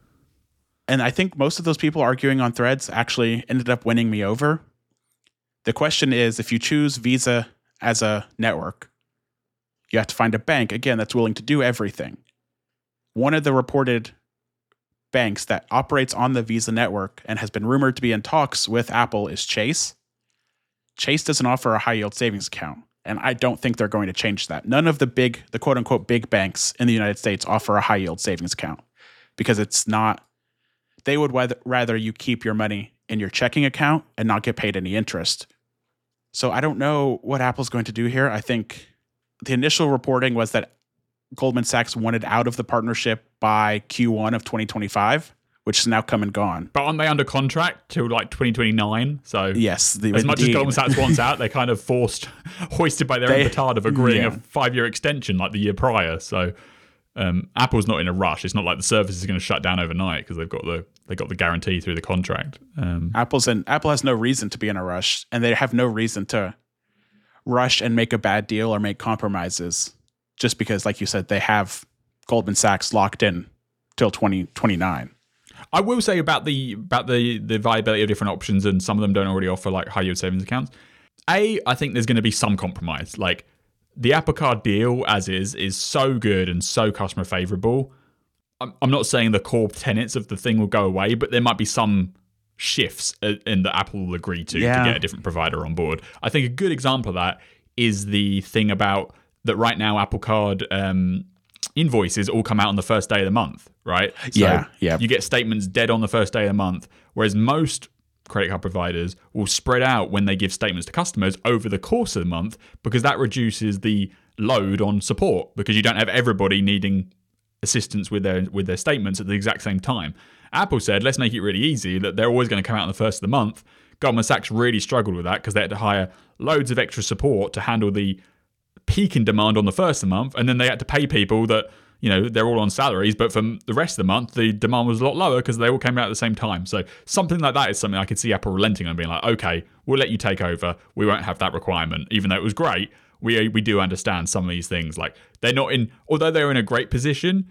Speaker 1: And I think most of those people arguing on Threads actually ended up winning me over. The question is, if you choose Visa as a network, you have to find a bank, again, that's willing to do everything. One of the reported banks that operates on the Visa network and has been rumored to be in talks with Apple is Chase. Chase doesn't offer a high yield savings account, and I don't think they're going to change that. None of the big, the quote unquote big banks in the United States offer a high yield savings account because it's not, they would rather you keep your money in your checking account and not get paid any interest. So I don't know what Apple's going to do here. I think the initial reporting was that Goldman Sachs wanted out of the partnership by Q one of twenty twenty-five, which has now come and gone.
Speaker 2: But aren't they under contract till like twenty twenty-nine? So
Speaker 1: yes, the,
Speaker 2: as much
Speaker 1: indeed.
Speaker 2: as Goldman Sachs wants out, they're kind of forced, hoisted by their
Speaker 1: They-
Speaker 2: own petard of agreeing
Speaker 1: yeah.
Speaker 2: a five-year extension like the year prior. So um, Apple's not in a rush. It's not like the service is going to shut down overnight because they've got the they got the guarantee through the contract. Um,
Speaker 1: Apple's in, Apple has no reason to be in a rush, and they have no reason to rush and make a bad deal or make compromises just because, like you said, they have Goldman Sachs locked in till twenty twenty-nine.
Speaker 2: I will say about the about the the viability of different options, and some of them don't already offer like high yield savings accounts. A, I think there's going to be some compromise. Like the Apple Card deal, as is, is so good and so customer favorable. I'm, I'm not saying the core tenets of the thing will go away, but there might be some shifts in that Apple will agree to
Speaker 1: Yeah.
Speaker 2: to get a different provider on board. I think a good example of that is the thing about that right now Apple Card um, invoices all come out on the first day of the month, right? So
Speaker 1: Yeah, yeah.
Speaker 2: you get statements dead on the first day of the month, whereas most credit card providers will spread out when they give statements to customers over the course of the month because that reduces the load on support because you don't have everybody needing assistance with their with their statements at the exact same time. Apple said, let's make it really easy that they're always going to come out on the first of the month. Goldman Sachs really struggled with that because they had to hire loads of extra support to handle the peak in demand on the first of the month, and then they had to pay people that, you know, they're all on salaries, but for the rest of the month, the demand was a lot lower because they all came out at the same time. So something like that is something I could see Apple relenting on, being like, okay, we'll let you take over. We won't have that requirement, even though it was great. We we do understand some of these things. Like they're not in, although they're in a great position,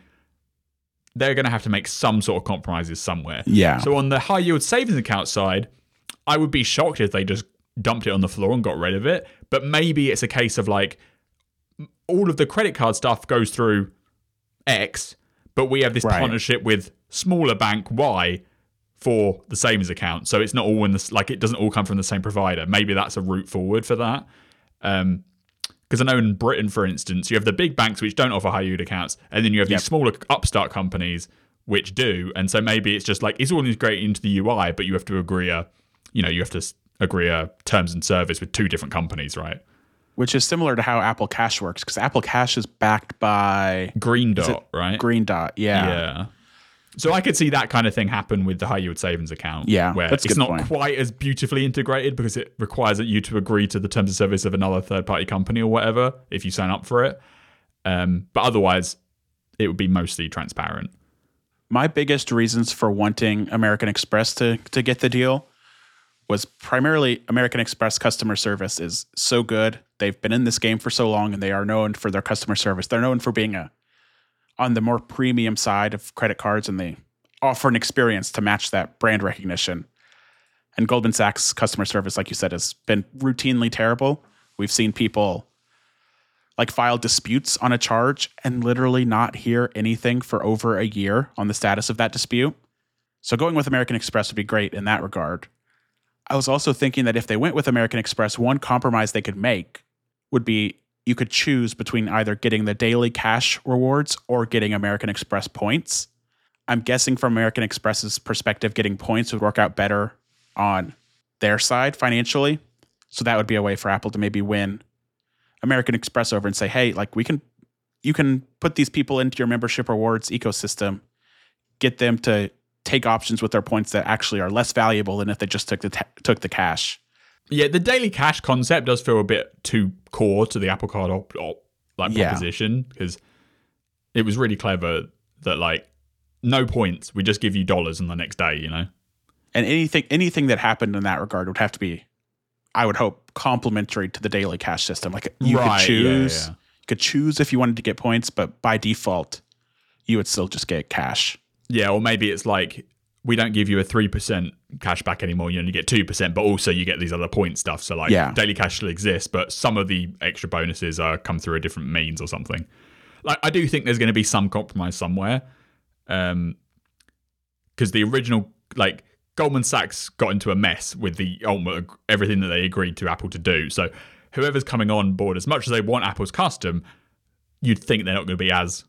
Speaker 2: they're going to have to make some sort of compromises somewhere.
Speaker 1: Yeah.
Speaker 2: So on the high yield savings account side, I would be shocked if they just dumped it on the floor and got rid of it. But maybe it's a case of like all of the credit card stuff goes through X, but we have this
Speaker 1: Right.
Speaker 2: partnership with smaller bank Y for the savings account. So it's not all in this, like it doesn't all come from the same provider. Maybe that's a route forward for that. Um, Because I know in Britain, for instance, you have the big banks which don't offer high yield accounts, and then you have
Speaker 1: Yep.
Speaker 2: these smaller upstart companies which do. And so maybe it's just like it's all integrated into the U I, but you have to agree a, you know, you have to s- agree a terms and service with two different companies, right?
Speaker 1: Which is similar to how Apple Cash works, because Apple Cash is backed by
Speaker 2: Green
Speaker 1: is it
Speaker 2: Dot, right?
Speaker 1: Green Dot. Yeah.
Speaker 2: Yeah. So I could see that kind of thing happen with the high yield savings account.
Speaker 1: Yeah,
Speaker 2: where
Speaker 1: that's a
Speaker 2: it's
Speaker 1: good
Speaker 2: not
Speaker 1: point.
Speaker 2: quite as beautifully integrated because it requires you to agree to the terms of service of another third party company or whatever if you sign up for it. Um, but otherwise, it would be mostly transparent.
Speaker 1: My biggest reasons for wanting American Express to, to get the deal was primarily American Express customer service is so good. They've been in this game for so long and they are known for their customer service. They're known for being a on the more premium side of credit cards, and they offer an experience to match that brand recognition. And Goldman Sachs customer service, like you said, has been routinely terrible. We've seen people like file disputes on a charge and literally not hear anything for over a year on the status of that dispute. So going with American Express would be great in that regard. I was also thinking that if they went with American Express, one compromise they could make would be you could choose between either getting the daily cash rewards or getting American Express points. I'm guessing from American Express's perspective, getting points would work out better on their side financially So that would be a way for Apple to maybe win American Express over and say, hey, like we can, you can put these people into your membership rewards ecosystem, get them to take options with their points that actually are less valuable than if they just took the ta- took the cash.
Speaker 2: Yeah, the daily cash concept does feel a bit too core to the Apple Card op- op- like
Speaker 1: Yeah.
Speaker 2: proposition, because it was really clever that like no points, we just give you dollars on the next day, you know.
Speaker 1: And anything anything that happened in that regard would have to be, I would hope, complementary to the daily cash system. Like you
Speaker 2: Right,
Speaker 1: could choose,
Speaker 2: yeah, yeah.
Speaker 1: you could choose if you wanted to get points, but by default, you would still just get cash.
Speaker 2: Yeah, or maybe it's like we don't give you a three percent cash back anymore. You only get two percent, but also you get these other point stuff. So like
Speaker 1: Yeah.
Speaker 2: daily cash still exists, but some of the extra bonuses are come through a different means or something. Like I do think there's going to be some compromise somewhere. Um, because the original, like Goldman Sachs got into a mess with the ultimate, everything that they agreed to Apple to do. So whoever's coming on board, as much as they want Apple's custom, you'd think they're not going to be as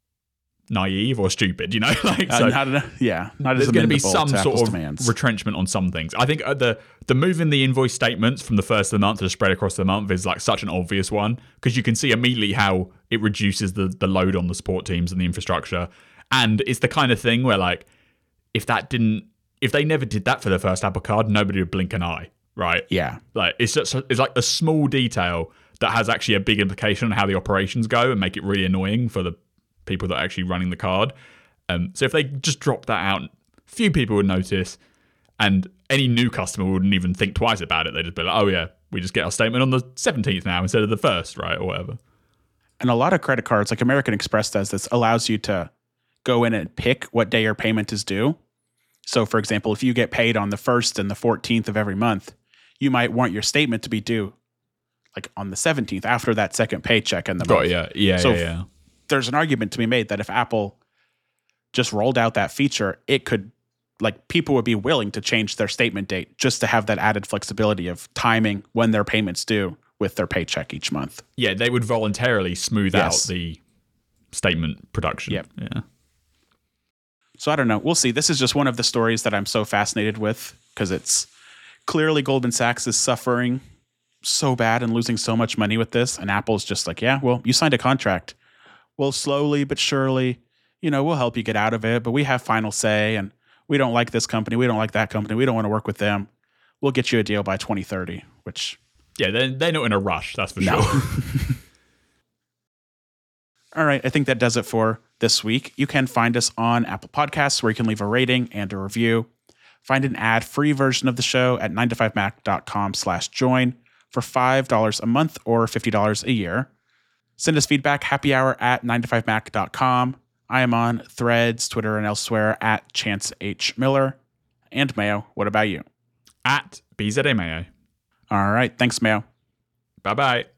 Speaker 2: naive or stupid, you know? like
Speaker 1: Uh,
Speaker 2: so
Speaker 1: not, yeah, not
Speaker 2: there's
Speaker 1: as
Speaker 2: going to be
Speaker 1: amenable
Speaker 2: some
Speaker 1: to
Speaker 2: sort
Speaker 1: Apple's
Speaker 2: of
Speaker 1: demands.
Speaker 2: retrenchment on some things. I think uh, the the moving the invoice statements from the first of the month to the spread across the month is like such an obvious one, because you can see immediately how it reduces the the load on the support teams and the infrastructure. And it's the kind of thing where like if that didn't if they never did that for the first Apple Card, nobody would blink an eye, right?
Speaker 1: Yeah.
Speaker 2: Like it's just it's like a small detail that has actually a big implication on how the operations go and make it really annoying for the people that are actually running the card. Um, so if they just drop that out, few people would notice, and any new customer wouldn't even think twice about it. They'd just be like, oh yeah, we just get our statement on the seventeenth now instead of the first, right? Or whatever.
Speaker 1: And a lot of credit cards, like American Express does this, allows you to go in and pick what day your payment is due. So for example, if you get paid on the first and the fourteenth of every month, you might want your statement to be due like on the seventeenth after that second paycheck in the
Speaker 2: Got
Speaker 1: month.
Speaker 2: it, yeah, yeah,
Speaker 1: So
Speaker 2: yeah, yeah.
Speaker 1: There's an argument to be made that if Apple just rolled out that feature, it could, like, people would be willing to change their statement date just to have that added flexibility of timing when their payments due with their paycheck each month.
Speaker 2: Yeah, they would voluntarily smooth
Speaker 1: Yes.
Speaker 2: out the statement production.
Speaker 1: Yep.
Speaker 2: Yeah.
Speaker 1: So I don't know. We'll see. This is just one of the stories that I'm so fascinated with because it's clearly Goldman Sachs is suffering so bad and losing so much money with this. And Apple's just like, yeah, well, you signed a contract. Well, slowly but surely, you know, we'll help you get out of it, but we have final say and we don't like this company. We don't like that company. We don't want to work with them. We'll get you a deal by twenty thirty, which...
Speaker 2: Yeah, they're, they're not in a rush, that's for
Speaker 1: No.
Speaker 2: sure.
Speaker 1: All right, I think that does it for this week. You can find us on Apple Podcasts where you can leave a rating and a review. Find an ad-free version of the show at nine to five mac dot com slash join for five dollars a month or fifty dollars a year. Send us feedback, happy hour at nine to five mac dot com. I am on Threads, Twitter, and elsewhere at Chance H. Miller. And Mayo, what about you?
Speaker 2: At B Z A Mayo.
Speaker 1: All right, thanks, Mayo.
Speaker 2: Bye-bye.